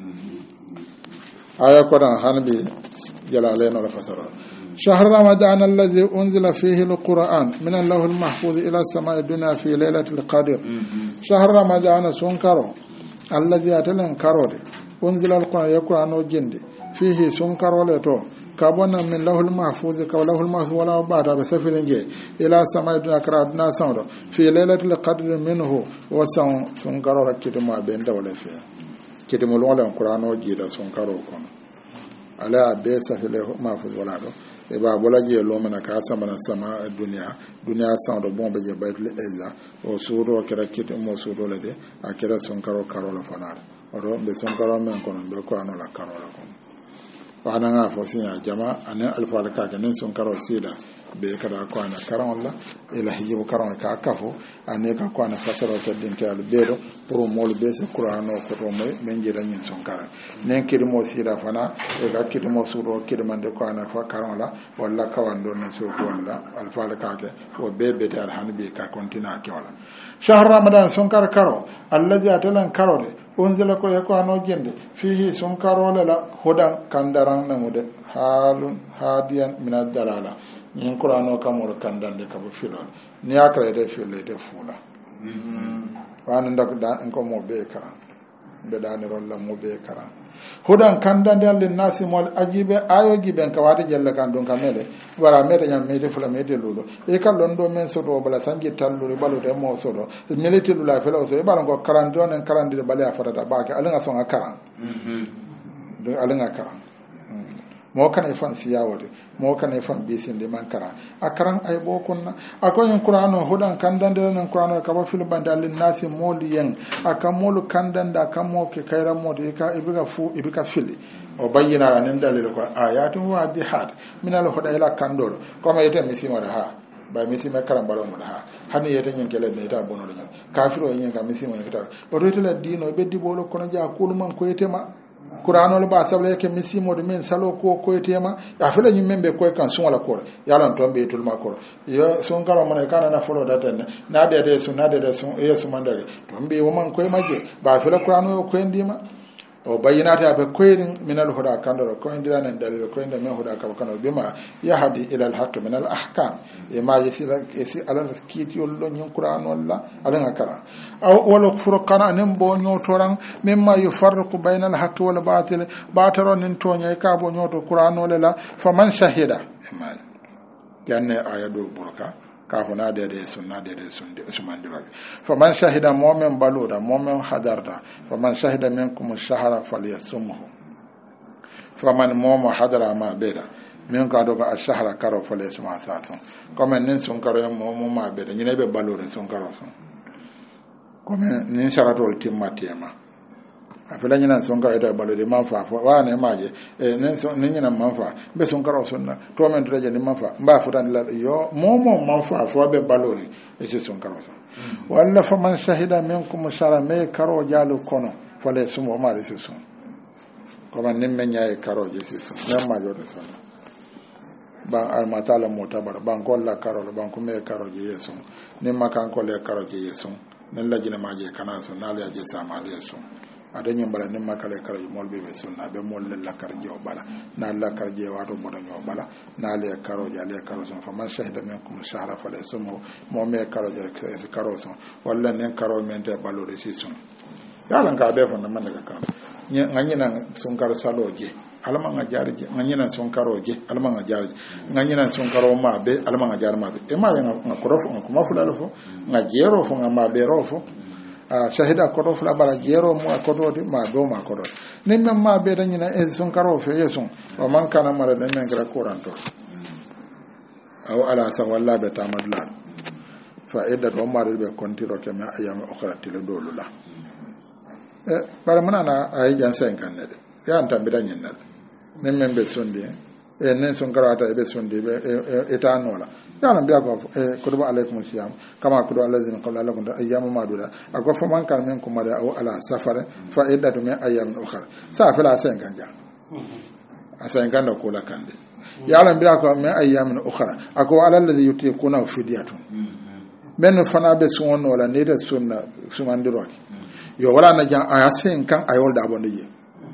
aya ko dan hanbi jalalain wal fasara شهر رمضان الذي أنزل فيه القرآن من الله المحفوظ إلى السماء الدنيا في ليلة القدر شهر رمضان سنكرو الذي أتلن كاروري أنزل القرآن يقرأ جندي فيه سنكرو لتو كابونا من له المحفوظ كوله المحفوظ ولا بعد بسفر جي إلى سماء الدنيا كرادنا سمر في ليلة القدر منه وسن سنكرو لكتب ما بين دولة فيه كتب الولا القرآن وجيدا سنكرو كون على بسفر المحفوظ ولا دو e ba bola je lo mena ka sama na sama dunia dunia san do bombe je baytul eza o suro kera kit mo suro le de akira son karo karo la fanar oro be son karo men kono be ko anola karo la kono wana nga fo sinya jama ane alfa la ka nen son karo sida be kada ko ana karon la ila hijibu karon ka kafo ane ka ko ana fasaro to din kala bedo pour mol be se qur'ano ko to moy men jira nyin son karan nen kidi mo sida fana e ga kidi mo suro kidi mande ko ana fa karon la walla kawando na so ko walla alfa la ka ke o be be dar hanbi ka kontina ke wala shahr ramadan son kar karo alladhi atalan karode unzila ko yako ano jende fihi son karo la hudan kandaran namude halun hadiyan min ad-dalala nin qur'ano kamor kandande ka filo ni akra de filo de fula wan ndak da en ko mo be kara be dani rolla mo be kara hudan kandande alin nasi mol ajibe ayo giben ka wade jella kan don kamele wara mede nyam mede fula mede lulo e kallon do men sodo bala sangi talluri balu de mo sodo militi lula fela so e balon ko karandon en karandi de bale afata baake alanga son akara mhm do alanga kara mo kana e fan siyawode mo kana e fan bisinde man kara akaran ay bo kunna akoyin qur'ano hudan kandande nan qur'ano ka ba fil bandal nasi moliyen akamolu kandanda kamo ke kayra mode ka ibiga fu ibika fili o bayyana nan dalil ko ayatun wadihat min al huda ila kandol koma yete misimo da ha ba misimo karam balon mo da ha hani yete nyen kele ne ta bono nyen kafiro nyen ka misimo ne ta o to tele dino be dibolo kono ja kulman ko yete ma Qur'ano le ba sabla ke misimo de men salo ko ko tema afela nyi membe ko kan sun wala ko yalan tombe tul ma ko yo sun karo man kana na folo da tan na de de sun na de de sun e sun mandare tombe wo man ko maje ba afela Qur'ano ko ndima o bayyinata aɓe koyrin minal huɗa kandoro koyndiranen dalil koynde min huɗa kaba kandoro bima yahdi ila alhaqe min al ahkam e ma yesila esi alal kiitiyol ɗo ñin qur'anolla alaga kara aw wala furqana nin bo ñotoran mimma yufarriqu bayna alhaqi wal batil bataro nin toñay ka bo ñoto qur'anole la faman shahida e ma janne aya ɗo burka kafuna dede sunna dede sunde usmandiroɓe faman shahida momen baluda momen hadarda faman shahida minkum shahra falyasumhu faman momo hadara ma beda min ka do ka shahra karo falyasuma sason comme nin sun karo momo ma beda ñine be balude sun karo son comme nin sharatol timmatema afela ñina sun karo eto balude man fa wa ne maje e nin son nin ñina man fa be sun karo sunna to men to je ni man fa mba futan la yo momo man fa fo be balude e se sun karo son walla fa man shahida minkum shara me karo jalu kono fale sumo ma de se sun comme nin men nyaay karo je se sun nem ma jode son ban almatala mutabar ban kolla karo ban ko me karo je yesun nin makan ko le karo je yesun nin la jina ma je kana son na le je sama le yesun adañi mbala ni makale kara molbe be sunna be molle la karje o bala na la karje wato bodo ño bala na le karo ja le karo son fa man shahida minkum shahra fa laysumu mo me karo ja se karo son walla nen karo men te balore ci son yalla ka be fa na man ka ngani nan son karo saloje alama nga jarje ngani nan son karo je alama nga jarje ngani nan son karo ma be alama nga jar ma be e ma nga ko rofo ko ma fulalo fo nga jero fo nga ma be rofo a shahida kodo fula bala jero mo kodo di ma do ma kodo nin men ma be dan nyina e son karo fe yeson o man kana mara den men gra kuranto aw ala sa walla be tamadla fa edda do ma be kontiro ke ma ayam okra tele dolula e bara manana ay jan sen kan ne ya anta be dan nyina nin men be sondi e nen son karo ata be sondi be etanola yana biya ko e kutuba alaikum siyam kama kudu allazina qala lakum ayyamu maduda ako fo man kan men ko mada o ala safare fa iddatu min ayyam ukhra sa fala sen ganja asen ganda ko la kande yana biya ko min ayyamin ukhra ako ala allazi yutikuna fidyatun men fana be sunno wala ne da sunna sumandiro yo wala na jan ayasen kan ayol da bonde je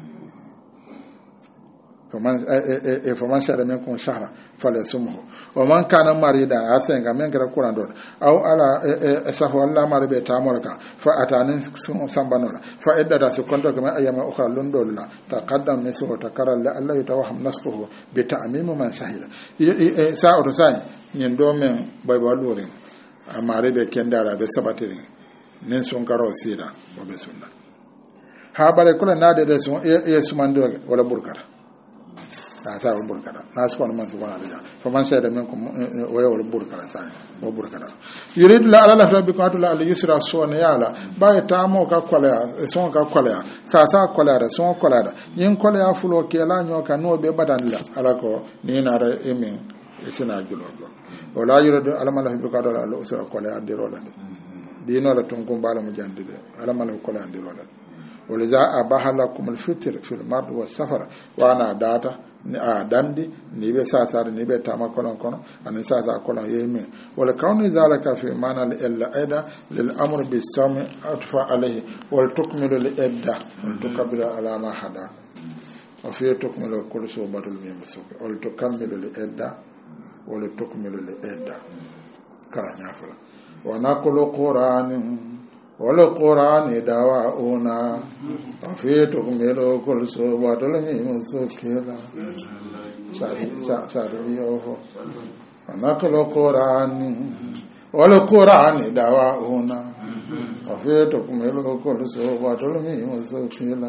faman e faman shara men kon shahra fala sumhu o man kana marida asenga men gara kuran do aw ala e sahu alla marbe tamorka fa atanin sambanola fa edda su konto kama ayama ukhra lundola taqaddam misu takaral la alla yatawaham nasbuhu bi ta'mim man shahida sa o sai nyen do men baybalore amare be kendara be sabatiri nen son karo sida o be sunna ha bare kula nade de son e sumando wala burkara ta ta burkara nasu man su wala ja fa man shayda minkum wa yawul burkara sai wa burkara yurid la ala la bi qatu la al yusra sona yala ba ta mo ka kola son ka kola sa sa kola da son kola da yin kola fulo ke la nyo ka no be badan la ala ko ni na ra emin isina julo wala yurid ala ma la bi qatu la al usra kola adiro la di no la ton ko bala mu jandide ala ma la kola adiro la ولذا أباح لكم الفطر في المرض والسفر وأنا داتا a dandi ni be sasar ni be tama kolon kono an sasa kolon yemi wala kauni zalika fi mana al illa aida lil amr bis sami atfa alayhi wal tukmilu al idda wal tukabira ala ma hada wa fi tukmilu kullu subatul mim suki wal tukamilu al idda wal tukmilu al idda kala nyafala wa naqulu qur'anin wala qur'ani dawa'una afitu melo kul so wadal mi musukila sari sari yo anaklo qur'ani wala qur'ani dawa'una afitu melo kul so wadal mi musukila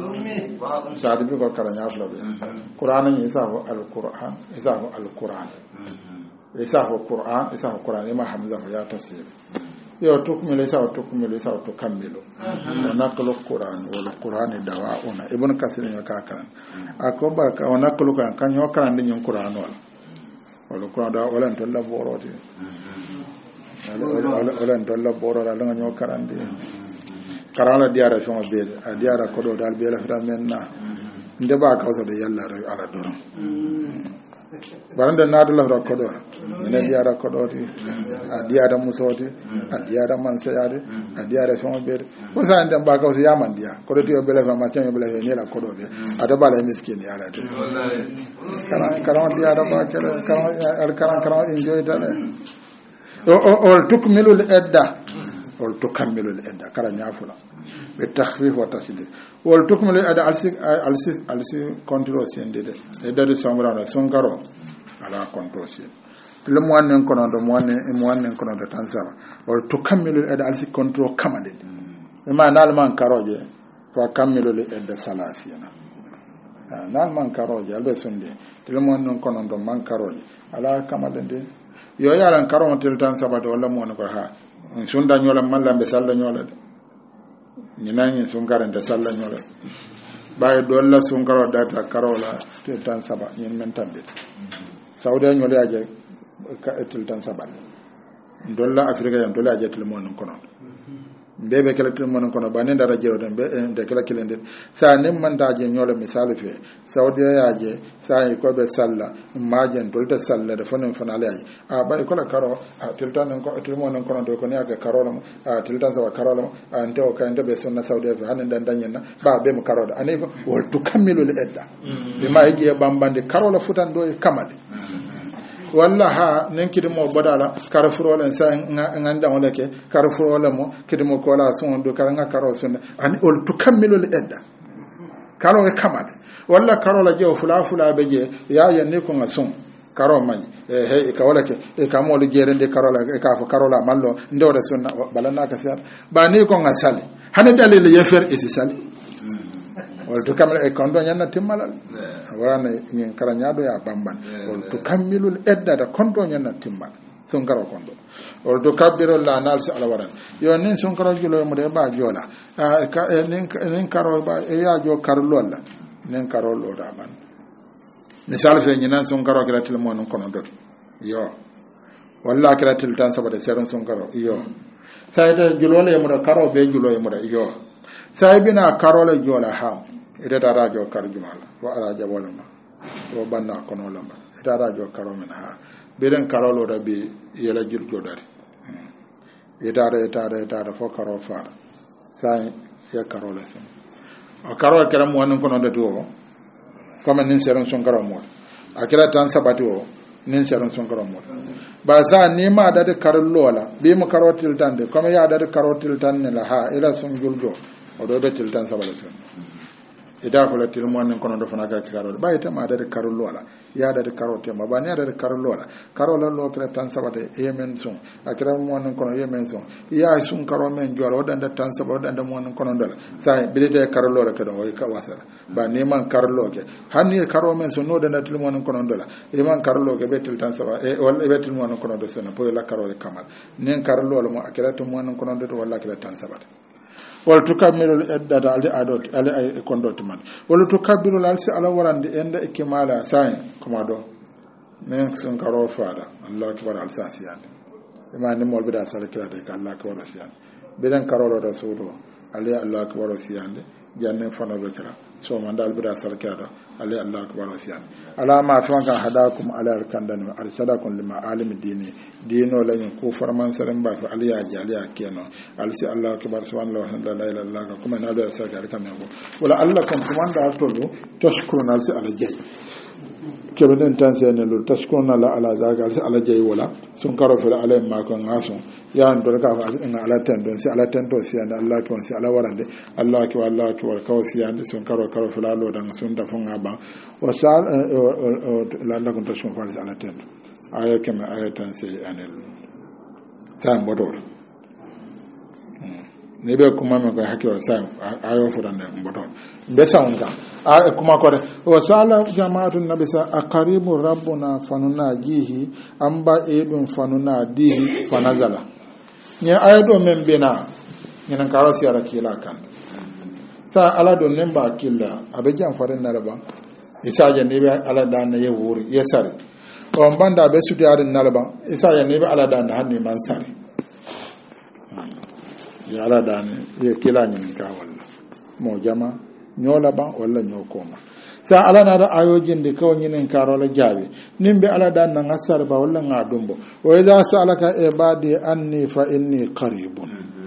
sari bi ko kala nyafla be qur'ani isa al qur'an isa al qur'an isa al qur'an isa al qur'an ma hamza ya tafsir yo tukmilo sa tukmilo sa to kamilo onaklo qur'an wala qur'ani dawa'una ibn kasir yo ka kan akoba ka onaklo kan kan yo kan ndi nyon qur'an wala wala qur'an da wala to la boroti wala wala to la boro la nga nyo kan ndi karala diara fo be a diara ko do dal be la fra menna ndeba ka so de yalla re ala doron barande naadula ra kodo ene diara kodo ti a diara musoti a diara mansayade a diara sombe ko sa ndem ba ko ya man dia kodo ti bele fa ma chen bele ne la kodo be ada bala miskini ala te kala kala diara ba kala kala al kala kala enjoy ta o o tukmilu al edda o tukammilu al edda kala nyafula be takhfif wa tasdid wol tukmilu ada alsi alsi alsi control sende de e dadi sombrana sonkaro ala control sen le mo anen kono do mo anen mo anen kono do tansaba wol tukammilu ada alsi control kamade e ma nal man karoje fa kammilu le edda salasiyana nal man karoje albe sonde le mo anen kono do man karoje ala kamade de yo yalan karo tel tansaba do wala mo ko ha sunda nyola mallambe salla nyola de ni nangi sunkarante salla ñola baye dolla sunkaro data karola tel tan saba ñen men tambe saudi ñola aje ka tel tan saba dolla afrika yan dolla aje tel mon kono mbebe kala tel mon kono banen dara jero den be de kala kilende sa nem man daje ñola misal fe saudi aje sa ko be salla majen dolta salla de fonen fonale aje a baye ko la karo a tel tan ko tel mon kono do ko ne aga karola a tel tan saba karola a nte o kande be sonna saudi fe hanen dan danyen ba be mo karoda ani wol to kamilu le edda be ma eje bambande karola futan do e kamade walla ha nen kidimo bodala carrefour wala sa nganda wala ke carrefour wala mo kidimo ko la son do karanga karo son ani ol to kamilu le edda karo e kamade walla karo la je fula fula be je ya ya ne ko ngason karo mani e he ka wala ke e ka mo le jere de karo la e ka fa karo la mallo ndore son balana ka sa ba ni ko ngasali hane dalil yefer isi sali wal to kamel e kondo nyanna timmalal wana nyen kala nyaado ya bamban wal to kamilul edda da kondo nyanna timmal son karo kondo wal to kabbiro la nal sa ala waran yo nin son karo julo mo de ba jola ka nin nin karo ba e ya jo karlo la nin karo lo da ban misal fe nyinan son karo gratil mo non kono dot yo walla gratil tan sabade seron son karo yo sayda julo le mo da karo be julo mo da yo saybina karo le jola ha ida radio karjumala wa ala jabolama wa banna kono lamba ida radio karo men ha beden karolo da bi yela jul jodari ida da ida da ida da fo karo fa sai ya karolo sen o karo kera mo non kono da to comme nin seron son karo mo akira tan sabati o nin seron son karo mo ba sa ni ma da de karolo la bi mo karotil tan de comme ya da de karotil tan ne la ha ila son juljo o do betil tan sabala sen ida ko la til mo non kono do fana ka karo ba ita ma da de karolo la ya da de karote ma ba ne da de karolo la karola lo kra tan sabade yemen son akira mo non kono yemen son ya sun karo men jolo o danda tan sabade danda mo non kono dala sa bi de karolo la kedo o ka wasara ba ne man karolo ke hanni karo men son no danda til mo non kono dala e man karolo ke betil tan sabade e wala betil mo non kono do sona po la karole kamal nen karolo mo akira to mo non kono do wala akira tan sabade wala to kammilu eddata ali adot ali ay kondoto man wala to kabbiru al si ala warande enda e kemala sai koma do men son karo fada allah akbar al sasiyan ma ne mo bida sala kila de allah akbar siyan bidan karolo da sudo ali allah akbar siyan janne fana be kala so man dal bida sala kila ali allah akbar siyan ala ma fanka hadakum ala kandan arsadakum lima alim dini dino la yin ko farman salam ba fa aliya jaliya keno alsi allah akbar subhanallahi wa la ilaha illa allah kuma na da sa ga kan ko wala allah kan kuma da tolo tashkuruna alsi ala jay kebe den tan sen lo tashkuruna la ala zaga alsi ala jay wala sun karo fil alay ma ko ngaso ya ndo ka fa in ala tan don si ala tan to si anda allah ko si ala warande allah ki wallahi ki wal kaw si ande sun karo karo fil alo dan sun da funga ba wa sal la la kun tashkuruna fa ala tan aya kama aya tan sai anel tan bodor ne be kuma me ko hakiro sai ayo fudan ne bodor be saunga a kuma ko wa sala jama'atun nabisa aqaribu rabbuna fanuna jihi amba edun fanuna dihi fanazala ne aya do men bena ne karo si ala kila kan sa ala do ne ba killa abe jam faden naraba isaje ne be ala dan ne wuri yesare on banda be sudi arin nalban isa ya ne be ala dan hanni man sare ya ala dan ye kila ni ka walla mo jama nyola ban walla nyokoma sa ala na da ayojin da kawai yinin karola jabe nin be ala da nan asar ba wallan ga dumbo wa idza salaka ibadi anni fa inni qaribun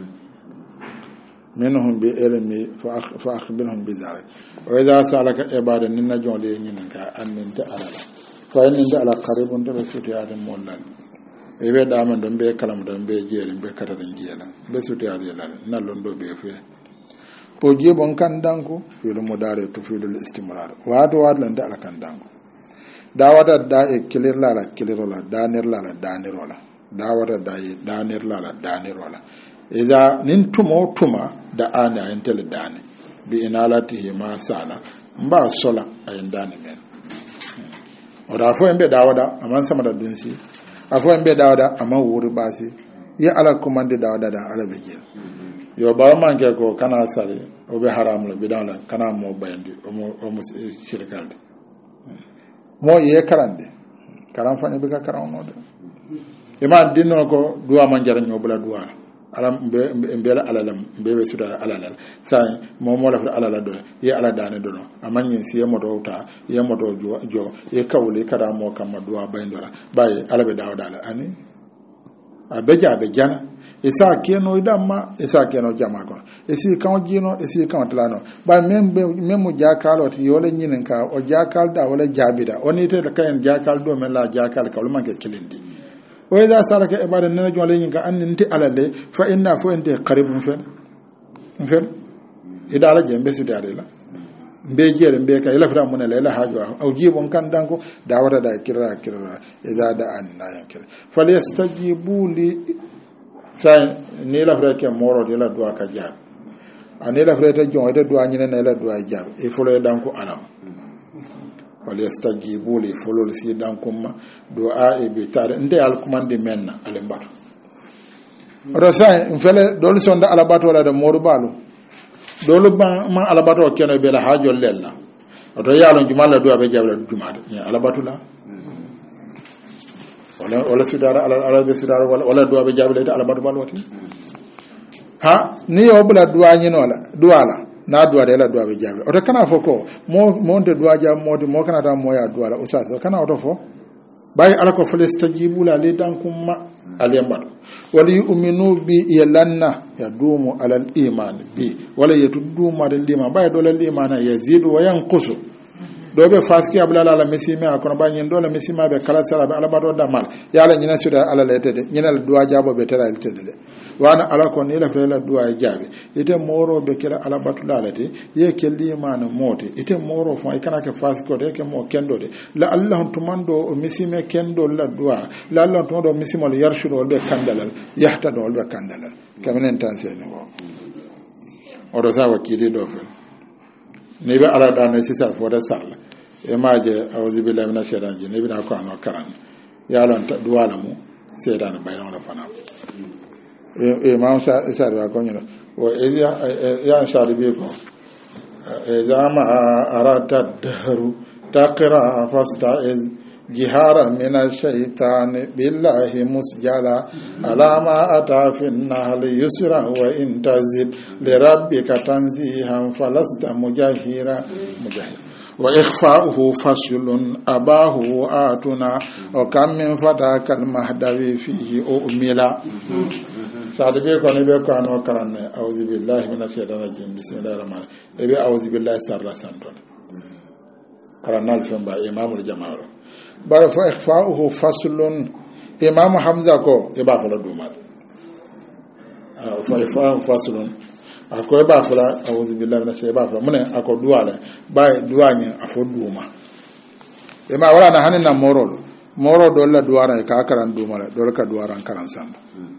minhum bi ilmi fa akhbirhum bi dhalik wa idza salaka ibadi nin na jonde yinin ka annin da ala fa inni da ala qaribun da suti adam mollan e be da man don be kalam don be jeerin be kata den jeelan be suti adam lan nallon do be fe o jibon kan danko filu mudare to filu istimrar wato wadlan da ala kan danko dawata da e kilir la la kilirola danir la la danirola dawata da e danir la la danirola ida nin tumo tuma da ana intel dani bi inalatihi ma sala mba sola ayin dani men o da fo embe dawada aman sama da dunsi afo embe dawada ama wuri basi ya ala commande dawada da ala bejel yo ba man ke ko kana sare o be haram la bidan la kana mo bayandi o mo o mo shirkalde mo ye karande karam fani be ka karam no de e ma dinno ko duwa man jara nyo bula duwa alam be be alalam be be suda alalal sai mo mo la fa alala do ye ala dane do no amanyin si ye moto ta ye moto jo jo ye kawle kada mo kam duwa bayndo la baye ala be dawo dala ani abeja be jana isa keno idamma isa keno jama ko isi kan jino isi kan tlano ba membe memu jakalo ti yole nyinen ka o jakal da wala jabida oni te kayen jakal do men la jakal ka ulman ke kilindi o ida salaka ibada nana jole nyinga anninti alale fa inna fu ente qaribun fen fen idala jembe su dare la mbe jere mbe ka ila fra munela ila hajo aw jibon kan danko da wata da kirra kirra idza da an na yakir falyastajibu li sai ni la fra ke moro de la doa ka jab ani la fra ta jon de doa nyine na la doa jab e folo danko alam falyastajibu li folo si danko ma doa e be tar nde al commande menna ale mbato ro sai fele dol sonda ala bato la de moro balu dolu ban man alabato keno be la hajo lella to yalo jumala do be jabla jumade ni alabatu la wala wala sidara ala ala be sidara wala wala do be jabla de alabatu balwati ha ni yo bula duwa nyino la duwa la na duwa de la duwa be jabla o to kana foko mo mo de duwa jam mo de mo kana ta mo ya duwa la usas kana o to fo bay ala ko falastajibu la le dankum ma alyamad wala yu'minu bi yalanna yadumu ala al-iman bi wala yatuddumu ala al-iman bay do al-iman yazidu wa yanqusu do be faski abla la mesime akon ba nyen do la mesime be kala sala be ala ba do damal yala nyina suda ala lete de nyina la duwa jabo be tera lete de wana ala ko ni la fe la duwa jabe ite moro be kala ala batula late ye kelli man mote ite moro fo ikana ke fasko de ke mo kendo de la allah tumando o mesime kendo la duwa la allah tumando mesime le yarshudo be kandalal yahta do be kandalal kamenen tan se no o do sa wakili do fe ni be ala da ne sisa fo da sala e maje auzu billahi minash shaitanir rajim ne bi na ko an karan ya lan ta duwa la mu se da na bayna wala fana e ma sha sha da ko nyina o e ya ya sha da bi ko e zama arata dahru taqra fastaiz jihara min ash-shaytan billahi musjala alama atafi an-nahl yusra wa intazid li rabbika tanzihan falasta mujahira mujahir wa ikhfa'uhu faslun abahu atuna wa kam min fataka al-mahdawi fihi umila sadabe ko ne be ko an karanne a'udhu billahi minash shaitanir rajim bismillahir rahmanir rahim e be a'udhu billahi sarra santon karanal famba imamul jamaa bara fa ikhfa'uhu faslun imam hamza ko e ba fala dumal fa ikhfa'uhu faslun ako e ba fala a'udhu billahi minash shaitanir rajim mun ako duwala bay duwanya afo duma e ma wala na hanin na morol moro do la duwara ka karan dumala do ka duwaran karan samba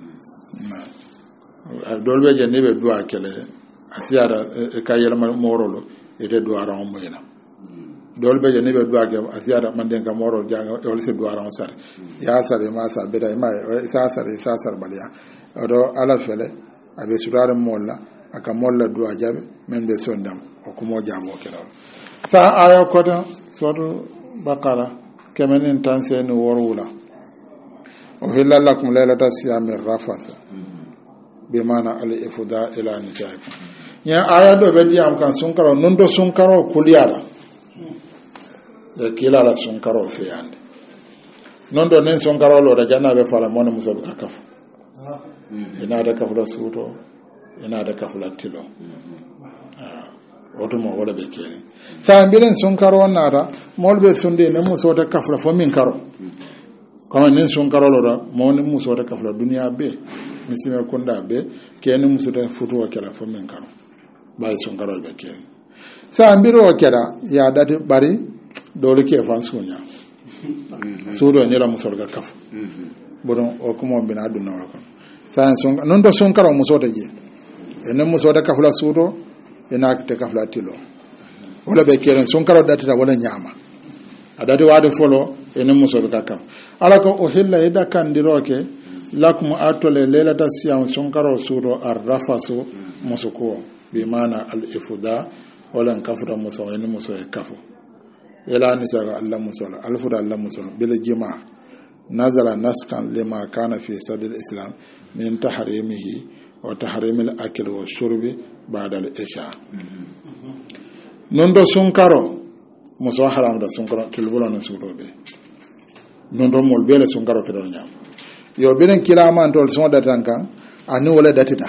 dolbe je ne be duwa kele asiara e kayel morolo ite duwara on moyna dolbe je ne be duwa ke asiara manden ka morol janga e wala se duwara on sar ya sare ma sa be dai ma sa sare sa sar baliya do ala fele abe surare molla aka molla duwa jabe men be sondam o ko mo jamo kelo sa ayo ko to sodo bakara kemenen tan sen worwula o hilalakum laylata siyamir rafasa bimana al-ifda ila nisaikum nya aya do be diam kan sunkaro non do sunkaro kuliyara e kila la sunkaro fe yande non do nen sunkaro lo da janna be fala mon muso ka kafu ina da kafu la suto ina da kafu la tilo oto mo wala be kene sa mbilen sunkaro nata molbe sunde ne muso ta kafu la fo min karo kama nen sunkaro lo da mo ne muso ta kafu la duniya be misime kunda be kene muso ta futu wa kala fo min karo bay sunkaro be kene sa mbiro kera ya dati bari dole ke fan sunya sudo ne la muso ga kafu bodon o ko mo bina dunna wala ko sa son non do sunkaro muso ta je ene muso ta kafu la sudo ina te kafu la tilo wala be kere sunkaro dati ta wala nyama adati wade folo ene muso ga kafu ala ko o hilla ida kandiroke lakum atole lelata siyam sunkaro sudo arrafasu musuko bi mana al ifuda wala kafuta muso ene muso e kafu yala ni saga Allah muso alfuda Allah muso bil jima nazala naskan lima kana fi sadr islam min tahrimihi wa tahrim al akl wa shurbi ba'da al isha non do sunkaro muso haram da sunkaro tilbulo na surobe non do mol bele sunkaro ke don nyam yo benen kilama antol son datankan ani wala datita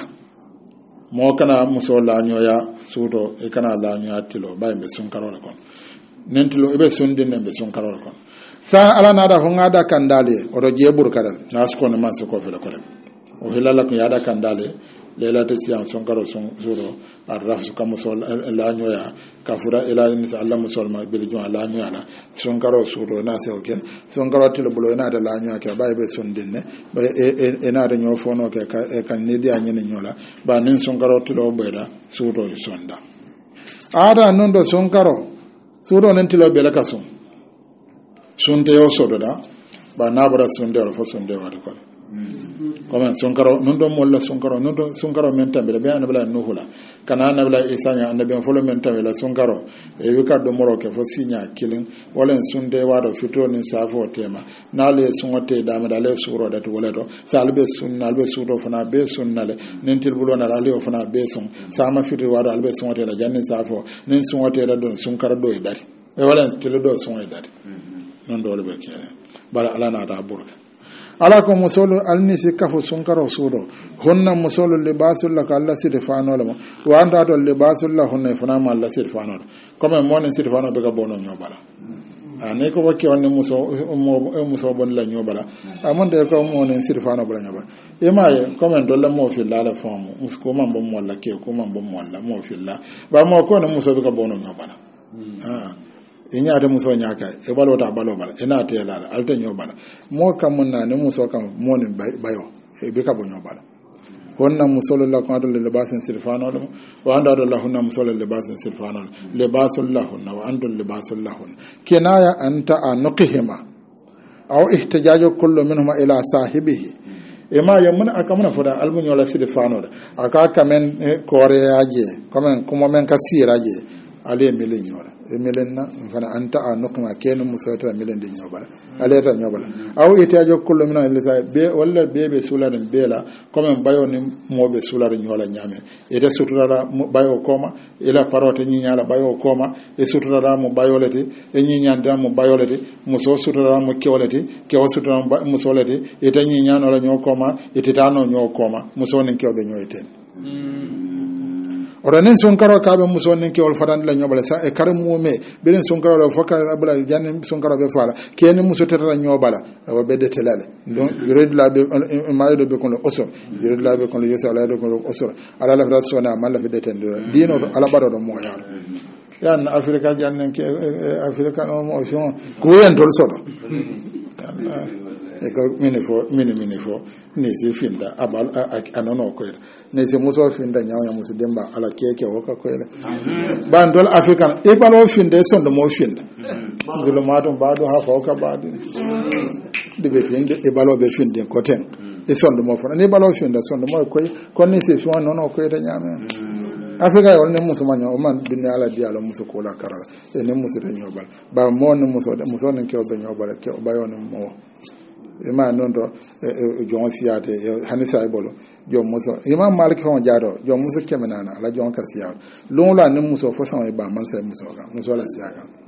mo kana muso la nyoya sudo e kana la nyoya tilo baybe sunkaro la kon nentilo ibe sundin be sunkaro la kon sa ala nada ho ngada kandale odo jebur kadal nasko ne man so ko fele ko dem o hilala ko yada kandale lela te siam sunkaro son zuro arraf su kam so la nyoya kafura ila ni Allah musulma bil juma la nyoya na sunkaro suro na se oke sunkaro tilo bulo na da la nyoya ke baybe sundin ne ba e na da nyo fono ke kan ni dia nyene nyola ba nin sunkaro tilo beda suro sonda ada nondo sunkaro suro nen tilo bela kasum sunde yo sodo da ba nabara sunde ro fo sunde wa ko comme sunkaro non do molla sunkaro non do sunkaro men tambe be anabla nuhula kana anabla isanya annabi on folo men tambe la sunkaro e wi kaddo moroke fo sinya kilin wala sunde wado fito ni safo tema nale sungote dama dale suro dat wala do salbe sunna albe suro fana be sunnale nentil bulo na ale fana be sun sama fito wado albe sungote la janni safo nen sungote da don sunkaro do e dati e wala tilo do sungo e dati non do be kere bara ala na da burka ala ko musolo alnisi kafu sunkaro sudo honna musolo libasul la kala sirfano lama wa anda to libasul la honna fana ma la sirfano comme mon sirfano be ga bono nyobala ane ko wakke wonne muso mo muso bon la nyobala amon de ko mon sirfano bala nyobala e maye comme do la mo fi la la famu musko man bon mo la ke ko man bon mo la mo fi la ba mo ko ne muso be ga bono nyobala ah inya da muso nyaka e balo ta balo bala ina te la alta nyobala mo kam na ne muso kam mo ne bayo e be ka bo nyobala honna musolo la ko adul libasin sirfano lo wa anda adul lahunna musolo libasin sirfano libasul lahunna wa andul libasul lahun kinaya anta anqihima aw ihtijaju kullu minhuma ila sahibihi ema yamuna akamuna foda albun wala sirfano aka kamen kore yaje kamen kuma men ka siraje ale melen nyola e melen na fana anta a nokma ken musata melen de nyobala ale ta nyobala aw itajo kullu min alisa be walla bebe sularin bela comme bayo ni mobe sularin nyola nyame e de suturara bayo koma ila parote nyinyala bayo koma e suturara mo bayolete e nyinyanda mo bayolete muso suturara mo kewolete kewo suturara mo solete e ta nyinyano la nyokoma e titano nyokoma muso nen kewbe nyoyeten ora nen sunkaro kabe muso nen ke wol fadan la nyobale sa e kare mume belen sunkaro la fokka abula janne sunkaro be fala kene muso tata nyobala wa bedde telale donc yurid la be maayo be kon oso yurid la be kon yosa la do kon oso ala la fra sona malla fi detendo dino ala bado do mo yaaro yan afrika janne ke afrika no mo so ko yen tol sodo e ko mini fo mini mini fo ne se finda abal anono ko ne se muso finda nyaawya muso demba ala keke o ka ko ele bandol african e balo finde sondo mo finda dilo matum baado ha fa o ka baadi de be finde e balo be finde ko ten e sondo mo fona ne balo finde sondo mo ko ko ne se so nono ko ete nyaame afrika yo ne muso manyo o man dunya ala dialo muso ko la karala e ne muso de nyobal ba mo ne muso muso ne ke o be nyobal ke o bayo ne mo ima nondo jon siate hanisa ibolo jom muso imam malik fon jaado jom muso kemenana ala jon ka siya lon la ne muso fo san e ba man sai muso ga muso la siya ga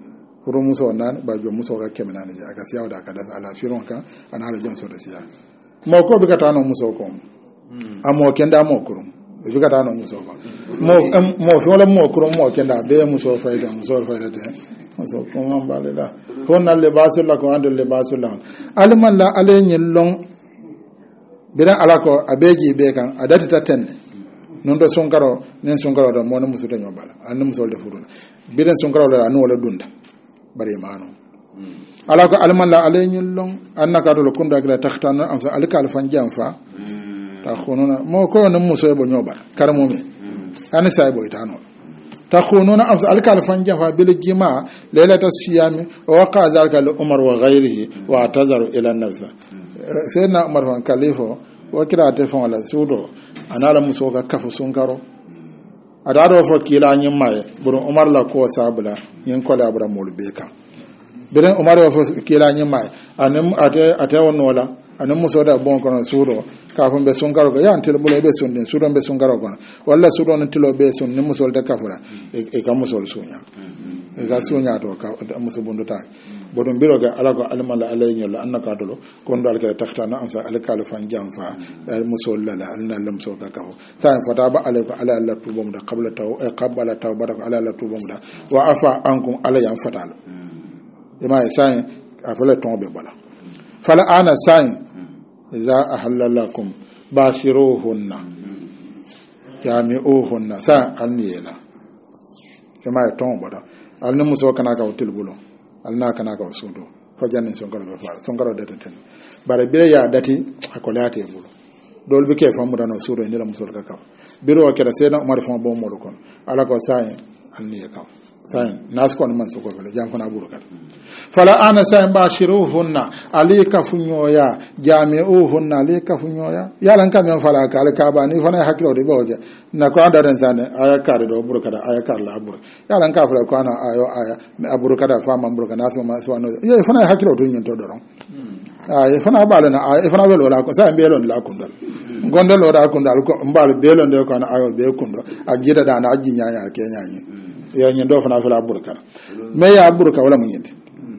furu muso nan ba jo muso ga kemena ne aka siya da aka da ala firon kan ana da jon so da siya mo ko bi ka tano muso ko amo kenda mo kurum bi ka tano muso ko mo mo fi wala mo kurum mo kenda be muso fayda muso fayda de muso ko man bale la ko na le basul la ko ande le basul la alman la ale nyellon bidan alako abeji be kan adati tatenne non do sonkaro nen sonkaro do mo na muso de nyobala an muso de furuna bidan sonkaro la anu wala dunda bare mano alako alman la ale nyellon annaka do ko ndo gila taxtana am sa alka alfan jamfa ta khonona mo ko na muso e bo nyobala karamo me an sai bo itano ta khonona am sa alka alfan jamfa bil jima lailata siyami wa waqa zalika li umar wa ghayrihi wa atazaru ila an-nafs sayyidina umar fan kalifo wa kira te fon la sudo anala muso ka kafu sunkaro adado fo kila nyin maye buru umar la ko sabula nyin ko la abra mol beka beren umar fo kila nyin maye anem ate ate wonola anem muso da bon kono sudo ka fo be sunkaro ga yan tel bulo be sunde sudo be sunkaro kono walla sudo no tilo be sun ni muso da kafura e ka muso sunya e ga sunya to ka muso bondo ta bodon biro ga alago almala alayni la annaka dolo kon dal ka taxtana am sa alkal fan jamfa musul la alna lam so ka ko sa fata ba alayko ala alla tubum da qabla taw e qabala taw baraka ala alla tubum da wa afa ankum ala yan fatal ima sa afala tombe bala fala ana sa iza ahallalakum bashiruhunna jami'uhunna sa anniyela ima tombe da alna muso kana ka hotel bulo alna kana ka sudo fajanni sonkaro be fa sonkaro data ten bare be ya dati akolate bulu dol be ke famu dano sudo indira musul ka ka biro kera sena umar fon bo modo kon ala ko sai alni ka sai nas kon man so ko be jam fana buru kat fala ana sai bashiruhunna alika funyoya jami'uhunna alika funyoya yalan kam yan fala ka alka ba ni fana hakilo de boje na ko anda den sane aya kare do buru kada aya kar la buru yalan ka fala ko ana ayo aya me aburu kada fa man buru kana so ma so no ye fana hakilo to nyen to doron ay fana bala na ay fana belo la ko sai belo la ko ndal gondel o da ko ndal ko mbal belo de ko na ayo be kundo ajida da na ajinya ya ke nyanyi ya nyen do fana fala buru kada me ya buru ka wala mun yindi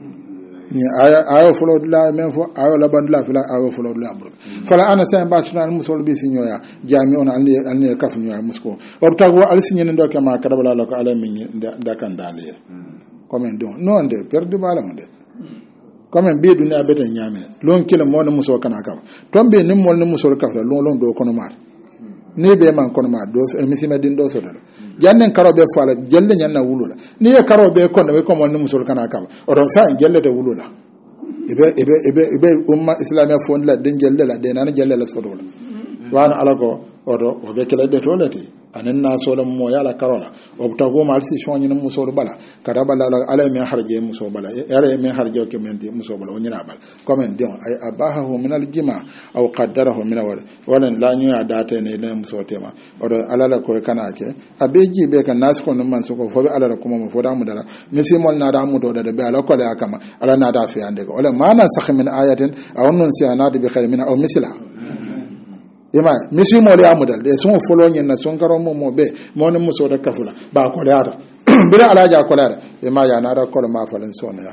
ni aya ayo folo la men fo ayo la band la fila ayo folo la bur fala ana sa ba tuna musol bi sinyoya jami on an an kaf nyoya musko ortago al sinyen ndo kama kadabala la ko ala min da kan dale comme donc non de perdu bala mo de comme be dunya beta nyame lon kila mo na muso kana ka tombe ni mo na muso ka fa lon lon do kono ma ni be man kono ma do e misima din do so do jannen karobe fala jelle nyanna wulula ni e karobe kono be ko mo ni muso kana ka o do sa jelle de wulula ibe ibe ibe ibe umma islamia fon la den jelle la de nan jelle la so do wana alako o do o be kala de tolati anen na so la mo yala karola o tago mal si shoni ni muso do bala kada bala ala men harje muso bala ala men harje ke men di muso bala o nyina bala comme don ay abahu min al jima aw qaddarahu min wal wala la nyu adate ne le muso tema o do ala la ko kana ke abeji be kan nas ko man so ko fo be ala la kuma mo fo da mu dala mesi mol na da mu do da be ala ko le akama ala na da fi ande ko wala mana sakh min ayatin aw nun si anadi bi khair min aw misla yema misi mo le amudal de son folo nyen na son karo mo mo be mo ne muso da kafula ba ko le ata bila alaja ko le yema ya na da ko ma falen son ya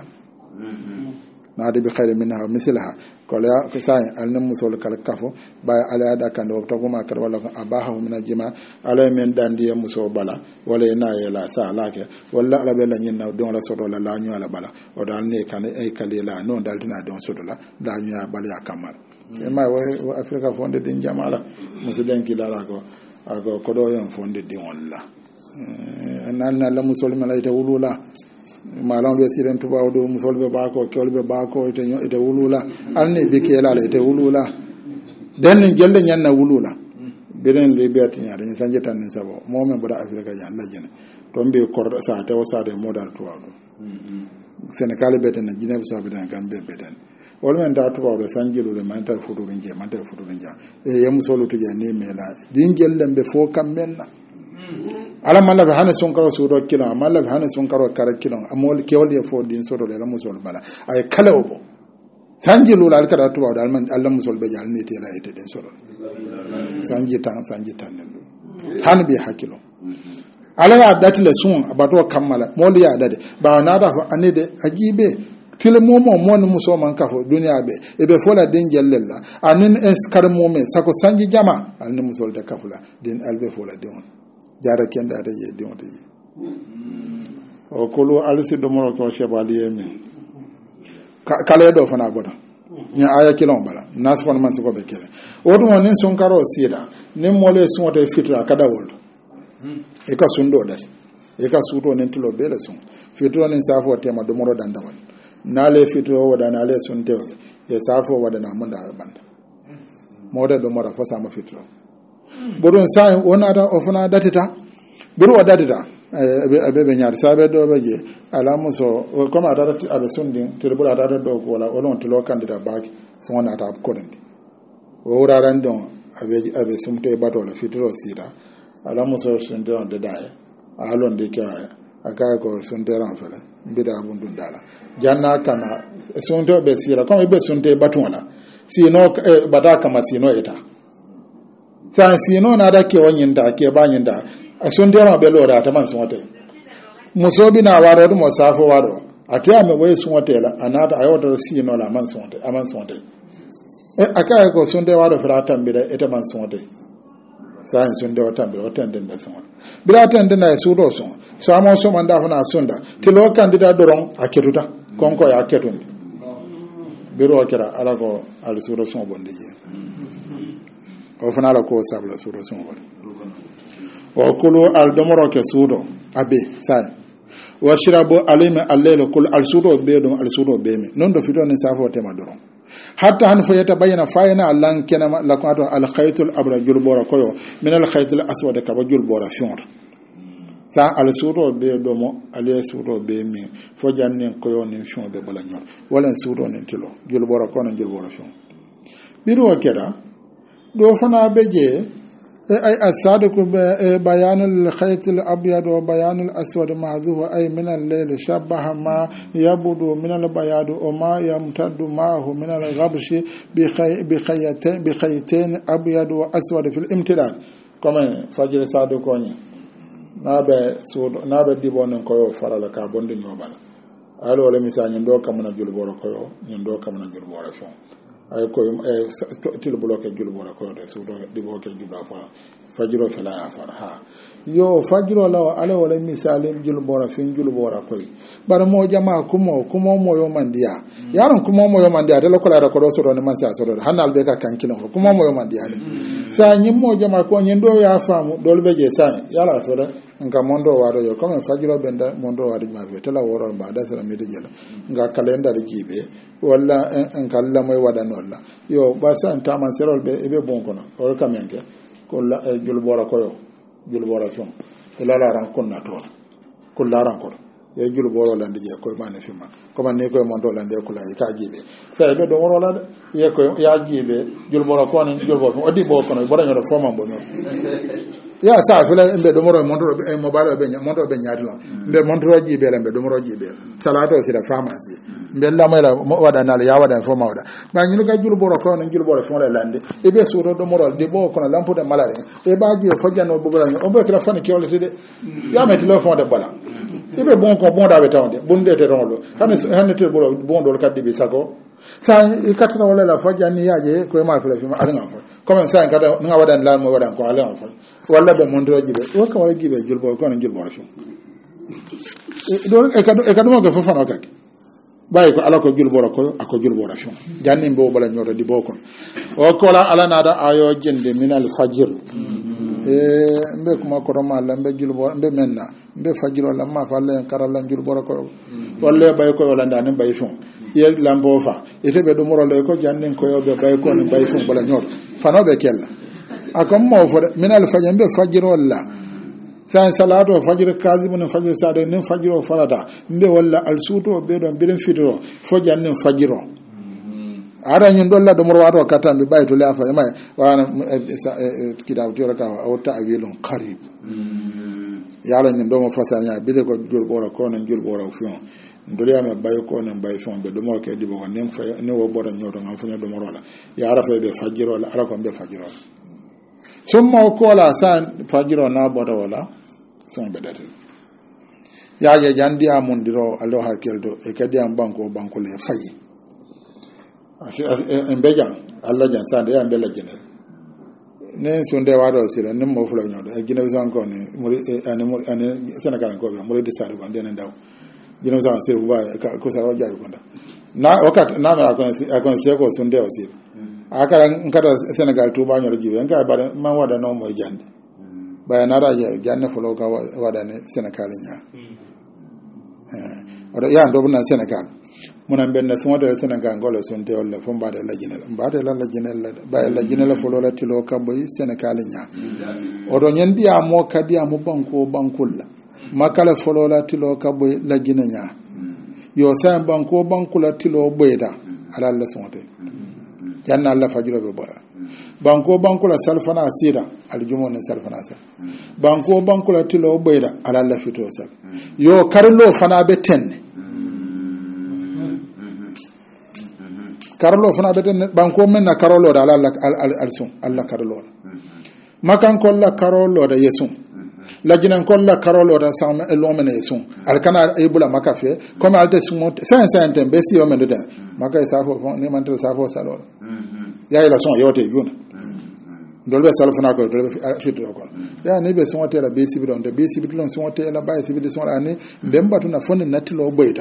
na de bi khair minha mislaha ko le ko sai al ne muso le kala kafo ba ala da kan do to ko ma kar wala abaha min jima ala men dandi muso bala wala na yela sa lake wala ala be la nyen na don la sodo la la nyu ala bala o dal ne kan e kalila non dal dina don sodo la la nyu bala ya kamal ema wo Afrika fonde din jamala musuden kilala ko ako kodo yon fonde din walla nan na la musulma la ite wulula malon be siren tuba do musolbe ba ko kolbe ba ko ite ite wulula alni be kela la ite wulula den gelle nyanna wulula beren liberty nyaade ni sanje tan ni sabo momen boda Afrika jan la jene to mbe kor sa te o sa de modal tuwa do Senegal beten Guinea Bissau beten Gambia beten wala men da tuba do sanjilu le man ta fudu nje man ta fudu nje e yam solo to je ne mela din gellem be fo kam menna ala malla be hane son karo so do kilo malla be hane son karo kara kilo amol kewol ye fo din so do le la musol bala ay kala obo sanjilu la alkara tuba do alman Allah musol be jal ne te la ite den so do sanji tan sanji tan han bi hakilo ala ya dati le sun abato kammala moli ya dade ba na da ane de ajibe tile momo mon muso man kafo duniya be e be fola den jellella anin eskar momen sako sanji jama alni musol de kafula den albe fola den jara kenda da je den de o kolo alisi do moro ko shebali yemi kala do fana boda nya aya kilon bala nasfon man siko be kele o dum nin son karo sida nin mole sun wata fitra kada wol e ka sundo dati e ka suto nin tulo bele sun fitro nin safo tema do moro dandamal nale fitro wada nale sun tewe e safo wada na munda banda moda do moro fosa ma fitro bodon sai wona da ofuna datita buru wadatita abe be nyaar sabe do beje alamu so comme atara abe sundin telbula atara do wala olon telo kandida baki sona ata ko dendi o wuraran don abe abe sumte bato la fitro sida alamu so sunde on de dai alon de kya aka ko sunde ran fele mbida bundun dala janna kana sunde be sira comme be sunde bato wala sino bata kama sino eta sa sino na da ke wanyinda ke banyinda a sun tera be lora ta man sun wata musobi na waro mo safo waro atiya me way sun wata la anata ayota si no la man sun wata aman sun wata e aka ko sun de waro fra tambira eta man sun wata sa sun de wata be wata den da sun wata bila tan den na su do sun sa mo so man da fana sunda ti lo kandida doron aketuta konko ya aketundi biro kira ala ko al suro sun bonde je o fana la ko sabla suro sun bonde o kulu al domoro ke sudo abe sai wa shirabu alima allelo kul al sudo be dum al sudo be mi non do fito ni safo tema doron hatta han fayata bayna fayna allan kenama lakato al khaytul abra julbora koyo min al khaytul aswad ka julbora fion sa al sudo be domo al sudo be mi fo janne koyo ni fion be bala nyor wala sudo ni tilo julbora kono julbora fion biro keda do fana beje أي الصادق بيان الخيط الأبيض وبيان الأسود معذوف أي من الليل شبه ما يبدو من البياض وما يمتد معه من الغبش بخيتين بخيتين أبيض وأسود في الامتداد كما فجر صادقوني نابه سود نابه ديبون كيو فرلا كابون دي نوبال ألو ولا مثال يندو كمنا جلبورا كيو يندو كمنا جلبورا فون ay ko e til bloqué julbora ko de sudo di bloqué jubla fa fajiro fala ya far ha yo fajiro la ala wala misale julbora fin julbora koy bar mo jama kumo kumo mo yo mandiya yaron kumo mo yo mandiya de ko la ko do so do ne man sa so do hanal be ka kankino kumo mo yo mandiya de sa nyim mo jama ko nyendo ya famu dol be je sa yala fere nga mondo wado yo comme fajiro benda mondo wado ma be tela woro ba da sala mi de jela nga calendar jibe wala en kala moy wada nolla yo ba san taman serol be e be bon kono o kamenke ko la jul bora koyo jul bora fon e la la ran konna to ko la ran ko e jul bora lande je ko mane fima ko man ne ko mondo lande ko la e ka jibe fa be do moro la ye ko ya jibe jul bora ko ni jul bora o di bo kono bora nyoro foma bo no ya sa fele mbe do moro mondo e mo baro be mondo be nyaatlo mbe mondo jibe la mbe do moro jibe salato sira pharmacie mbella mala wada nal ya wada fo mawda ba ñu ga jul boro ko na jul boro fo la lande e be suro do moral de bo ko na lampo de malade e ba ji fo janno bu bala on be kala fane ki wala tede ya metti lo fo de bala e be bon ko bon da be tawde bon de te ronlo kan han te bolo bon do kaddi bi sako sa e katna wala la fo janni yaaje ko ma fele fi ma ala fo comme ça kada nga wada lan mo wada ko ala fo wala be mon do jibe o ko wala jibe jul boro ko na jul boro fo do e kadu e kadu mo ko fo fano kake bayi ko ala ko julbora ko ako julbora fon janni mbo bala nyoto di bokon o ko la ala nada ayo jende min al fajr e mbe kuma ko ma la mbe julbora mbe menna mbe fajiro la ma fa len karala julbora ko walle bayi ko wala ndane bayi fon ye lambo fa ete be do moro le ko janni ko yo be bayi ko ni bayi fon bala nyoto fano be kella akom mo fo min al fajr mbe fajiro la san salato fajr kazibun fajr sada nin fajro farada mbe walla al suto be don biren fitro fo jannin fajro ara nyin dolla do mor wato katambe bayto le afa ma wana kitab tiora ka o ta'wilun qarib yala nyin do mo fasanya bide ko jul bora ko nan jul bora fion ndoliya me bayo ko nan bayo fion be do mor ke dibo ko nen fa ne wo bora nyoto ngam funya do morola ya ara fe be fajro la ara ko be fajro summa ko la san fajro na bora wala son bedati ya ya jandi amundiro allo hakeldo e kadi am banko banko le fayi en bejan alla jan sande ya bella jenel ne sonde wado sira nem mo fulo nyodo e gina wisan ko ni muri ane muri ane Senegal ko be muri de sare ko ndene ndaw gina wisan sir bu ba ko sara jaay ko nda na wakat na mera ko ko se ko sonde o sir akara nkata Senegal tuba nyodo jibe nka bare man wada no mo jande ba na raje janne fulo ka wada ne Senegal nya eh odo ya ndo na Senegal muna benna so de Senegal ngolo sonde wala fo mbade la jinel mbade la la jinel ba la jinel fulo la tilo ka boy Senegal nya odo nyendi amo kadi amo banko bankulla makala fulo la tilo ka boy la jinel nya yo sa banko bankula tilo boyda ala la sonde janna Allah fajiro be boya banko bankula salfana asira aljumo ne salfana sa banko bankula tilo boyda ala la fito sal yo karlo fana be tenne karlo fana be tenne banko men na karolo da ala al sun Allah karlo makan kolla karolo da yesun lajinan kolla karolo da sama elomene yesun alkana ibula makafe comme alde sumonte sen sen tembe si o men de maka safo ne mantel safo salol ya ila son yote juna dolbe salfuna ko dolbe fitro ko ya ne be son tela be sibi don de be sibi don son tela ba sibi de son ani mbemba tuna fonni natilo boyta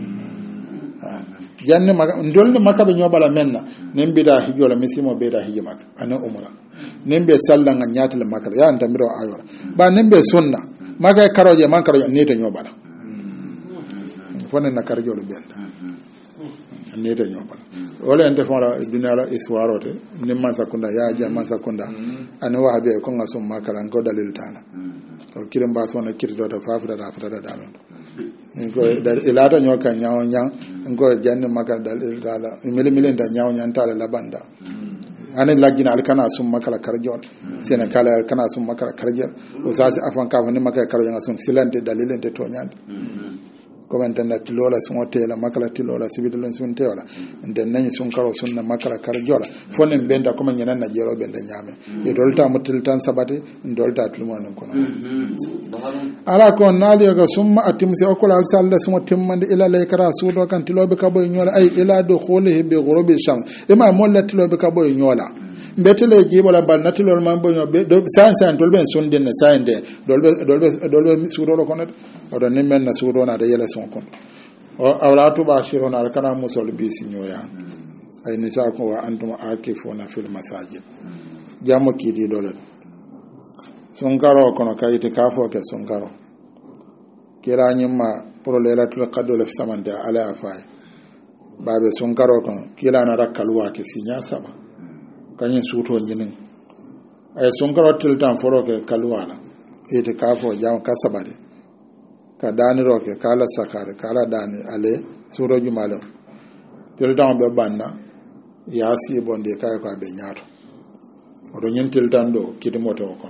janne maka ndolne maka be nyobala menna nembida hijola misimo beda hijima ana umra nembe salla nga nyaatale makala ya ndamiro ayora ba nembe sunna maka karoje man karoje nete nyobala fonni na karjo le benda nete nyobala wala ente fora dunala iswarote nimma sakunda ya jama sakunda ana wa be ko ngasum makala ko dalil tana o kirim ba sona kirdo ta fafra da fata da non ko dal ilata nyoka nyaaw nyang ko janne makala dalil tala mili mili da nyaaw nyang tala la banda ane lagina alkana sum makala karjon sene kala kana sum makala karjer o sasi afan ka ni makala karjon sum silante dalilente to nyande comme entenda tilola sun tela makala tilola sibidulon sun tela nden nani sun karo sunna makala karjola fonen benda comme nyana na jero benda nyame e dolta mutil tan sabate dolta tulmon kono ala ko nali ga summa atimsi okola salla sun timmande ila laykara sudo kan tilobe ka boy nyola ay ila do kholihi bi ghurubi sham ima molla tilobe ka boy nyola mbetele jibola bal natilol man boy be do san san dolbe sun den san de dolbe dolbe dolbe sudo lo kono odo nimmen na sudo na da yele son kon o awla to ba shirona al kana musol bi sinyoya ay ni sa ko wa antum akifuna fil masajid jamo kidi dole son karo kono kayite kafo ke son karo kira nyimma pro lelatul qadul fi samanda ala afai babe son karo kono kila na rakkalwa ke sinya saba kanyin suto nyinin ay son karo tiltan foro ke kalwala ite kafo jam kasabade ka dani roke kala sakare kala dani ale suro jumalo tel tan be banna ya si bonde kay ko be nyaato odo nyentel tan do kiti moto ko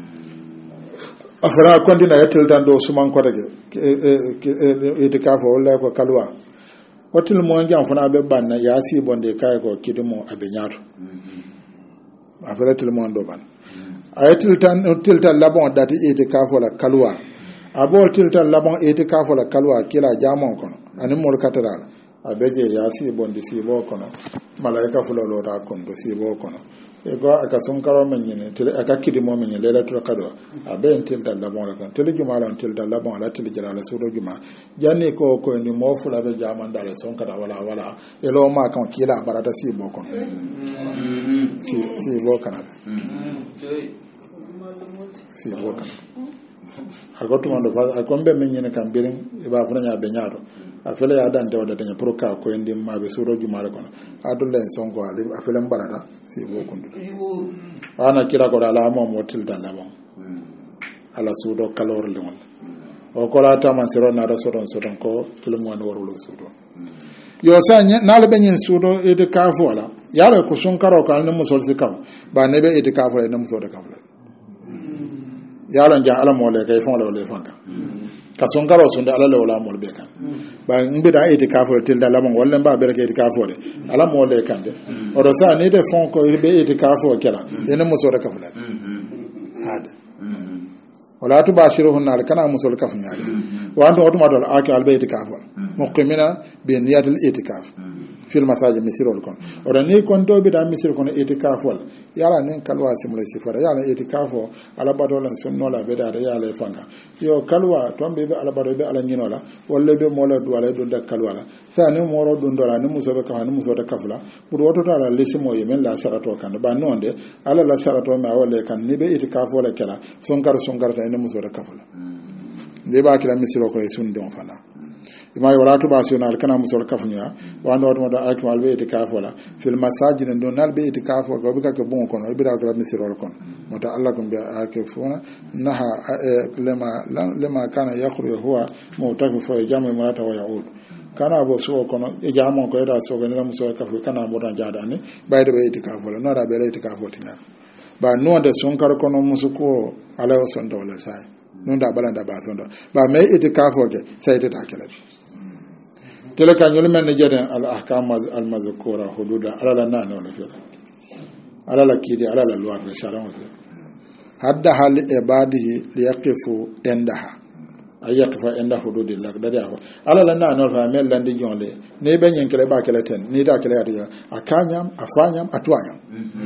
afra kontina yetel tan do suman ko tege e de kafo wala ko kalwa hotel mo ngam fana be banna ya si bonde kay ko kiti mo abe nyaato afra tel mo ndo ban ayatel tan tel tan labon dati e de kafo la kalwa abol tilta labon eti kafola kalwa kila jamon kono ani mol katara abeje yasi bondi sibo kono malaika fulo lota kondo sibo kono e go aka son karo men nyine tele aka kidi mo men lela to kadwa abe tilta labon la kono tele juma la tilta labon la tele jala la suro juma janni ko ko ni mo fula be jaman dale son kada wala wala e lo ma kan kila barata sibo kono si sibo kana sibo kana agoto mando fa akombe menyene kambirin e ba funa nya be nyaado afele ya dante wada tanya proka ko endi mabe suro jumare kono adulle songo ali afele mbarata si bo kundu ana kira ko ala mo motil dan labon ala sudo kalor le won o ko la ta man siro na da sodon sodon ko tulmo wan warulo sudo yo sanya na le benyen sudo e de kafo ala ya le ko sun karo kan mo sol si kam ba ne be e de kafo e mo so de kafo yalan jan ala mole kay fon la le fanka ka son karo son da ala le wala mol be kan ba ngbe da eti kafo til da lamon wala ba be ke eti kafo de ala mole kan de o do sa ni de fon ko be eti kafo kala ene mo so da kafo la hada wala tubashiruhunna al kana musul kaf nyaali wa antum automatul aki al bayt kafol muqimina bi niyatil itikaf fil masajid misirol kon oda ni kon to bi da misir kon itikafol yala nen kalwa simule sifara yala itikafo ala badola sunno la be da yala fanga yo kalwa tombe be ala bado be ala nyinola walla be mola duwala do da kalwa la sa ni moro do ndola ni muso be ka ni muso da kafula bur woto ta la lesimo yemen la sharato kan ba nonde ala la sharato ma wala kan ni be itikafo la kala sonkar sonkar ta ni muso da kafula de ba kila misiro ko sunde on fana ima wala to basional kana musol kafunya wando to da ak walbe itikafo la fil masajid don nalbe itikafo ko bika ko bon kono ibira ko misirol kon mota allah kum be akefuna naha lema lema kana yakhru huwa mutafi fo jamu marata wa yaud kana bo so kono e jamo ko da so gani musol kafu kana modan jadani bayde be itikafo la no da be itikafo tinya ba no de son kar kono musuko ala son dole sai non da balanda ba son do ba me itikafo ke sai ta takela تلك نلمن نجد الأحكام المذكورة حدود على النان ولا فيها على الكيد على الوار بشارة حدها لعباده ليقفوا عندها أي يقف عند حدود الله ده على النان ولا فيها مل لندي جون لي نيبين ينكله باكله تن نيدا كله يا أكانيام أفانيام أتوانيام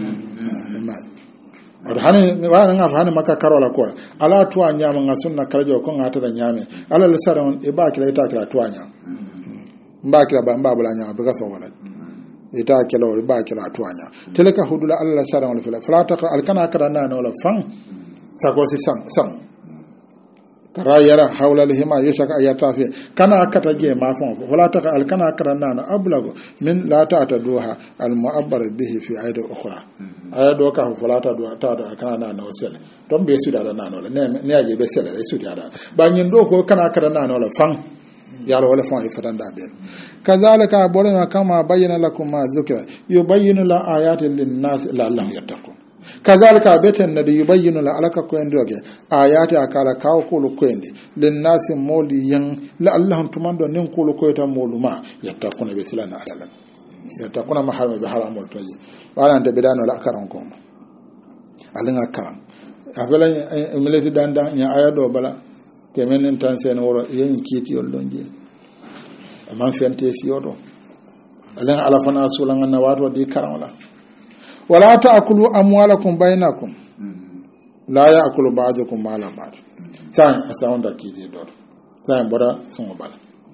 hani wana nga fani maka karola ko ala tuwa nyama nga sunna karajo ko ngata da nyame ala lesaron e ba kila ita kila tuwa nyama mba kila ba mba bula nyama bega so wala ita kila o ba kila tuwa nyama teleka hudula ala lesaron wala fila fala ta alkana kada na wala fan sakosi sam sam karayara hawla lihima yushaka ayatafi kana akata je ma fon wala ta alkana kada na ablago min la ta ta duha al mu'abbar bihi fi aida ukhra aya do ka fulata do ta da kana na na wasel don be su da na na ne ne aje be sele su da ba nyin do ko kana kada na na fan ya wala fan ifatan da be kazalika bolena kama bayyana lakum ma zikra yubayyinu la ayatin lin nas la'allahum yattaqun kazalika beten na yubayyinu la alaka ko endoge ayati akala kaw ko lu kwendi lin nas moli yan la'allahum tumando nin ko lu ko ta moluma yattaquna be silana alalan yattaquna maharama be haramul tayi wala nde bedano la karan ko alinga karan afela mileti danda nya aya do bala ke menen tan sen woro yen kiti yol donje man fente si yodo alinga ala fana sulanga na wato di karan wala wala ta'kulu amwalakum bainakum la ya'kulu ba'dukum mala ba'd san asawanda kiti do san bora sun bala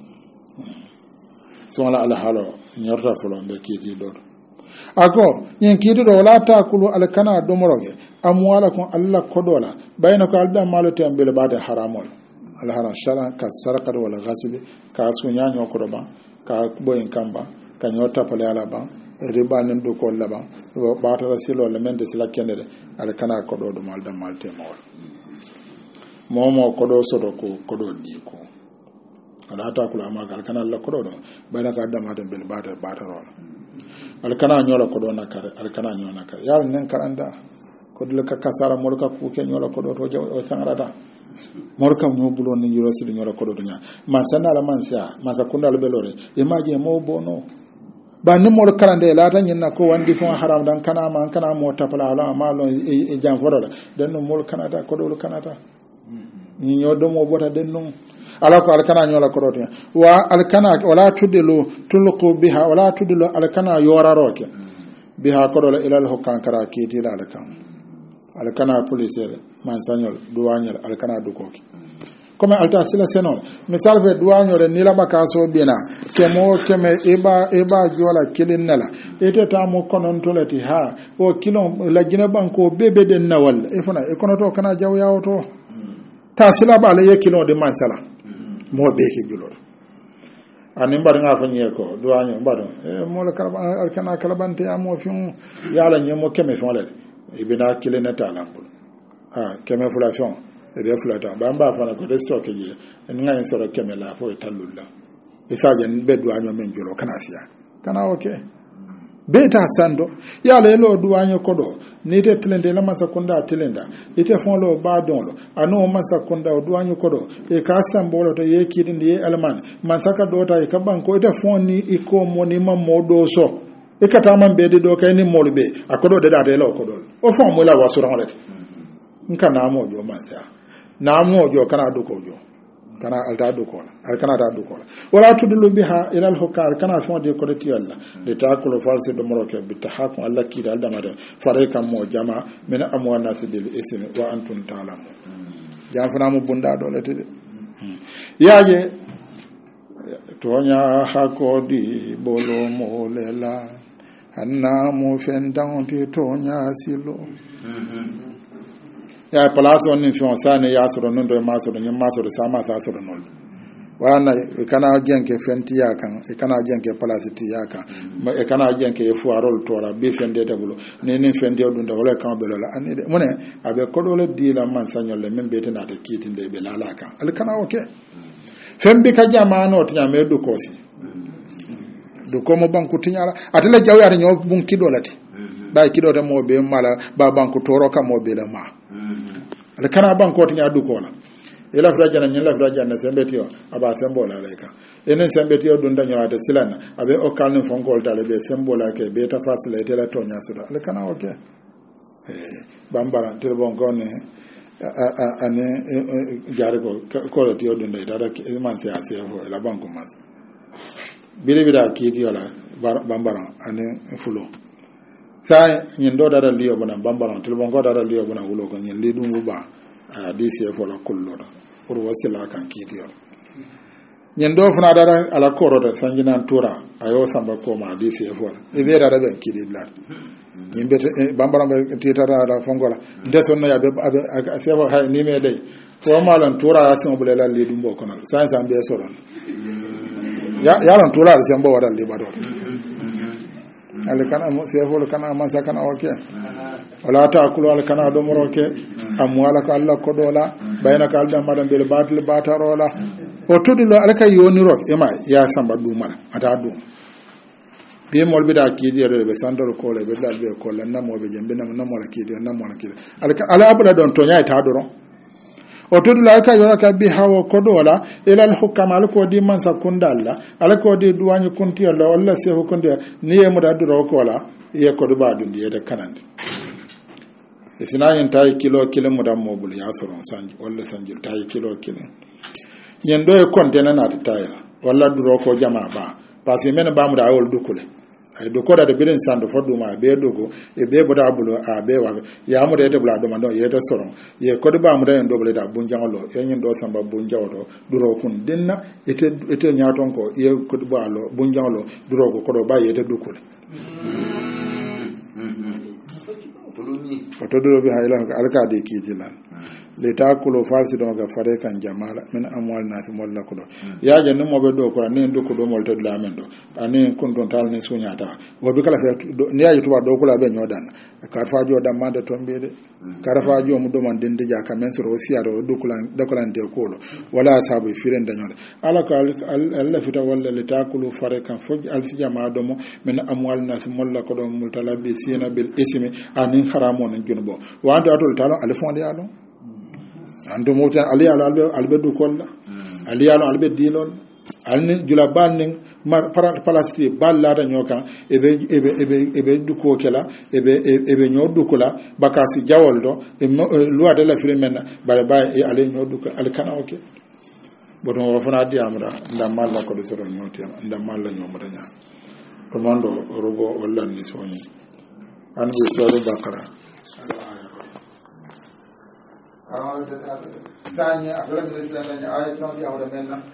sun ala ala halo nyorta fulo be kiti do ako yin kidu do la takulu al kana do moroge amwala kon alla kodola bayna ko alda malo tembele bade haramol al haram shara ka sarqad wala ghasib ka sunya nyo ko ba ka boyin kamba ka nyota pale ala ba riba nen do ko laba ba ta rasilo le men de sila kende al kana kodo do mal dam mal temol momo kodo sodo ko kodo di ko ala takulu amaga al kana alla kodo do bayna ka alda ma tembele bade bade ron alkana nyola ko do nakare alkana nyola nakare yal nen karanda ko dile ka kasara molka ku ke nyola ko do to jaw o sangrata morka mo bulon ni yoro sidu nyola ko do nya man sanala man sia man sakunda lo belore imaje mo bono ba ni mol karande la tan nyina ko wandi fon haram dan kana man kana mo tapala ala ma lo e jam fodola den no mol kanata ko do kanata ni nyodo mo bota den no ala ko alkana nyola korote wa alkana wala tudilu tulqu biha wala tudilu alkana yoraroke biha korola ila al hukkan kara kiti la alkan alkana police man sanyol duwanyal alkana dukoki comme alta sila senol misal fe duwanyore ni la bakaso bina kemo keme eba eba jola kilin nala ete tamo konon tolati ha o kilon la jina banko bebe den nawal e fana e kono to kana jaw yawoto ta sila bala ye kilon de mansala mo be ke julor ani mbar nga fa nyeko do anyo mbado e mo la kala alkana kala bante amo fion yala nyemo keme fon le ibina kile na talambul ha keme fula fion e de fula ta ba mba fa na ko de stock je en nga en soro keme la fo talulla e saje be do anyo men julo kana fiya kana okay beta sando yala elo duwanyo kodo ni te tlende la masakunda telenda ite fon lo ba don lo anu masakunda duwanyo kodo e ka sambolo to ye kidindi ye alman masaka dota e ka banko ite fon ni iko moni ma modo so e kata man be de do kay ni molbe akodo de dade lo kodo o fon mo la wasura holet nka na mo jo mansa na mojo kana dukojo kana alta dukola al kana ta dukola wala tudlu biha ila al hukar kana fonde ko de yalla de takulo false do moroke bi tahakum alla ki dal damade fare kam mo jama min amwana bil ismi wa antum ta'lamu jam fana mo bunda do lete de yaje tonya hakodi bolo mo lela hanna mo fendan ti tonya silo ya place on ni fion sane ya soro non do ma soro nyam ma soro sama sa soro non wana e kana jenke fenti ya kan e kana jenke place ti ya kan e kana jenke e fuarol tora be fende de bulo ne ne fende odun da wala kan be lola ani de mone abe kodole di la man sanyol le membe te na de kiti de be lala kan al kana oke fembi ka jamano to nyame do kosi do ko mo banku tinyala atele jawi ata nyo bun kidolati bay kido de mo be mala ba banku toro ka mo be la ma ale kana banko to nyaadu ko la ela fra jana nyala fra jana sembeti o aba sembola leka enen sembeti o dunda nyala silana abe o kalne fonkol dale be sembola ke be ta fasle tela to nyasuda ale kana oke eh bambara tel bon gone ane jare ko ko to yo dunda dara man se ase fo la banko mas bile bida kiti wala bambara ane fulo sa nyen do dara liyo bana bambara tel bon ko dara liyo bana wulo ko nyen li dum ba a disi fo la kullo da pour wasila kan kiti yo nyen do funa dara ala koro da sanjina tura ayo samba ko ma disi fo e be dara ben kidi blad nyen be bambara be titara da fongola ndeso no ya be abe sefo hay ni me dai ko malan tura asin bulela li dum bo kono sa sa be soron ya yaran tura da sembo wada li bador ale kana mo sefo kana ma sa kana oke wala ta akulu al kana do moroke amwala ka Allah ko dola bayna ka Allah madan bel batil batarola o tudulo alka yoni ro ema ya samba du mala ata du be mol be da kidi re be sandor ko le be dal be ko la namo be jembe nam namo la kidi namo la kidi alka ala abula don to nyaay ta doron o tudulo alka yora ka bi hawo ko dola ila al hukam al ko di man sa kundalla al ko di duwani kunti Allah walla se ko kundi ni e mo da duro ko la ye ko do ba dundi e de kanande isinayin tayi kilo kilo mudan mobul ya soron sanji walla sanji tayi kilo kilo nyendo e kontena na tayra walla duro ko jama ba parce que men ba mu da wol dukule ay do ko da de bilen sando fodu ma be dogo e be boda bulo a be wa ya mu de de bla do mando ye de soron ye ko de ba mu da en doble da bunjangolo e nyin do samba bunjawdo duro kun dinna ete ete nyaton ko ye ko de ba lo bunjangolo duro ko ko do ba ye de dukule oto do bi hayla alka de kidilan le ta kulo falsi do ga fare kan jamala min amwal nas molla ko do ya je no mo be do ko ni do ko do mol to la men do ani kun don tal ni sunyata wo bi kala fe ni ayi to ba do ko la be nyodan ka fa jo da manda to mbede ka fa jo mu do man den de ja ka men so siya do do ko lan do ko lan de ko lo wala sabu firen da nyoda ala ka alla fita walla le ta kulo fare kan fo al si jama do mo min amwal nas molla ko do mul talabi sina bil ismi anin haramo nan junubo wa ando atol talo al fonde ya do ando mo tan ali ala albe albe du kolla ali ala albe dilon alni jula banning mar palasti balla da nyoka ebe ebe ebe ebe du ko kela ebe ebe nyodu kula bakasi jawoldo e loi de la firmena bare bay e ale nyodu ko al kana oke bodo fana di amra ndam malla ko do soro nyoti ndam malla nyomata nya ko mando robo walla ni soni an bi soro bakara Tanya, aku lagi di sana, ayat yang dia ada mana?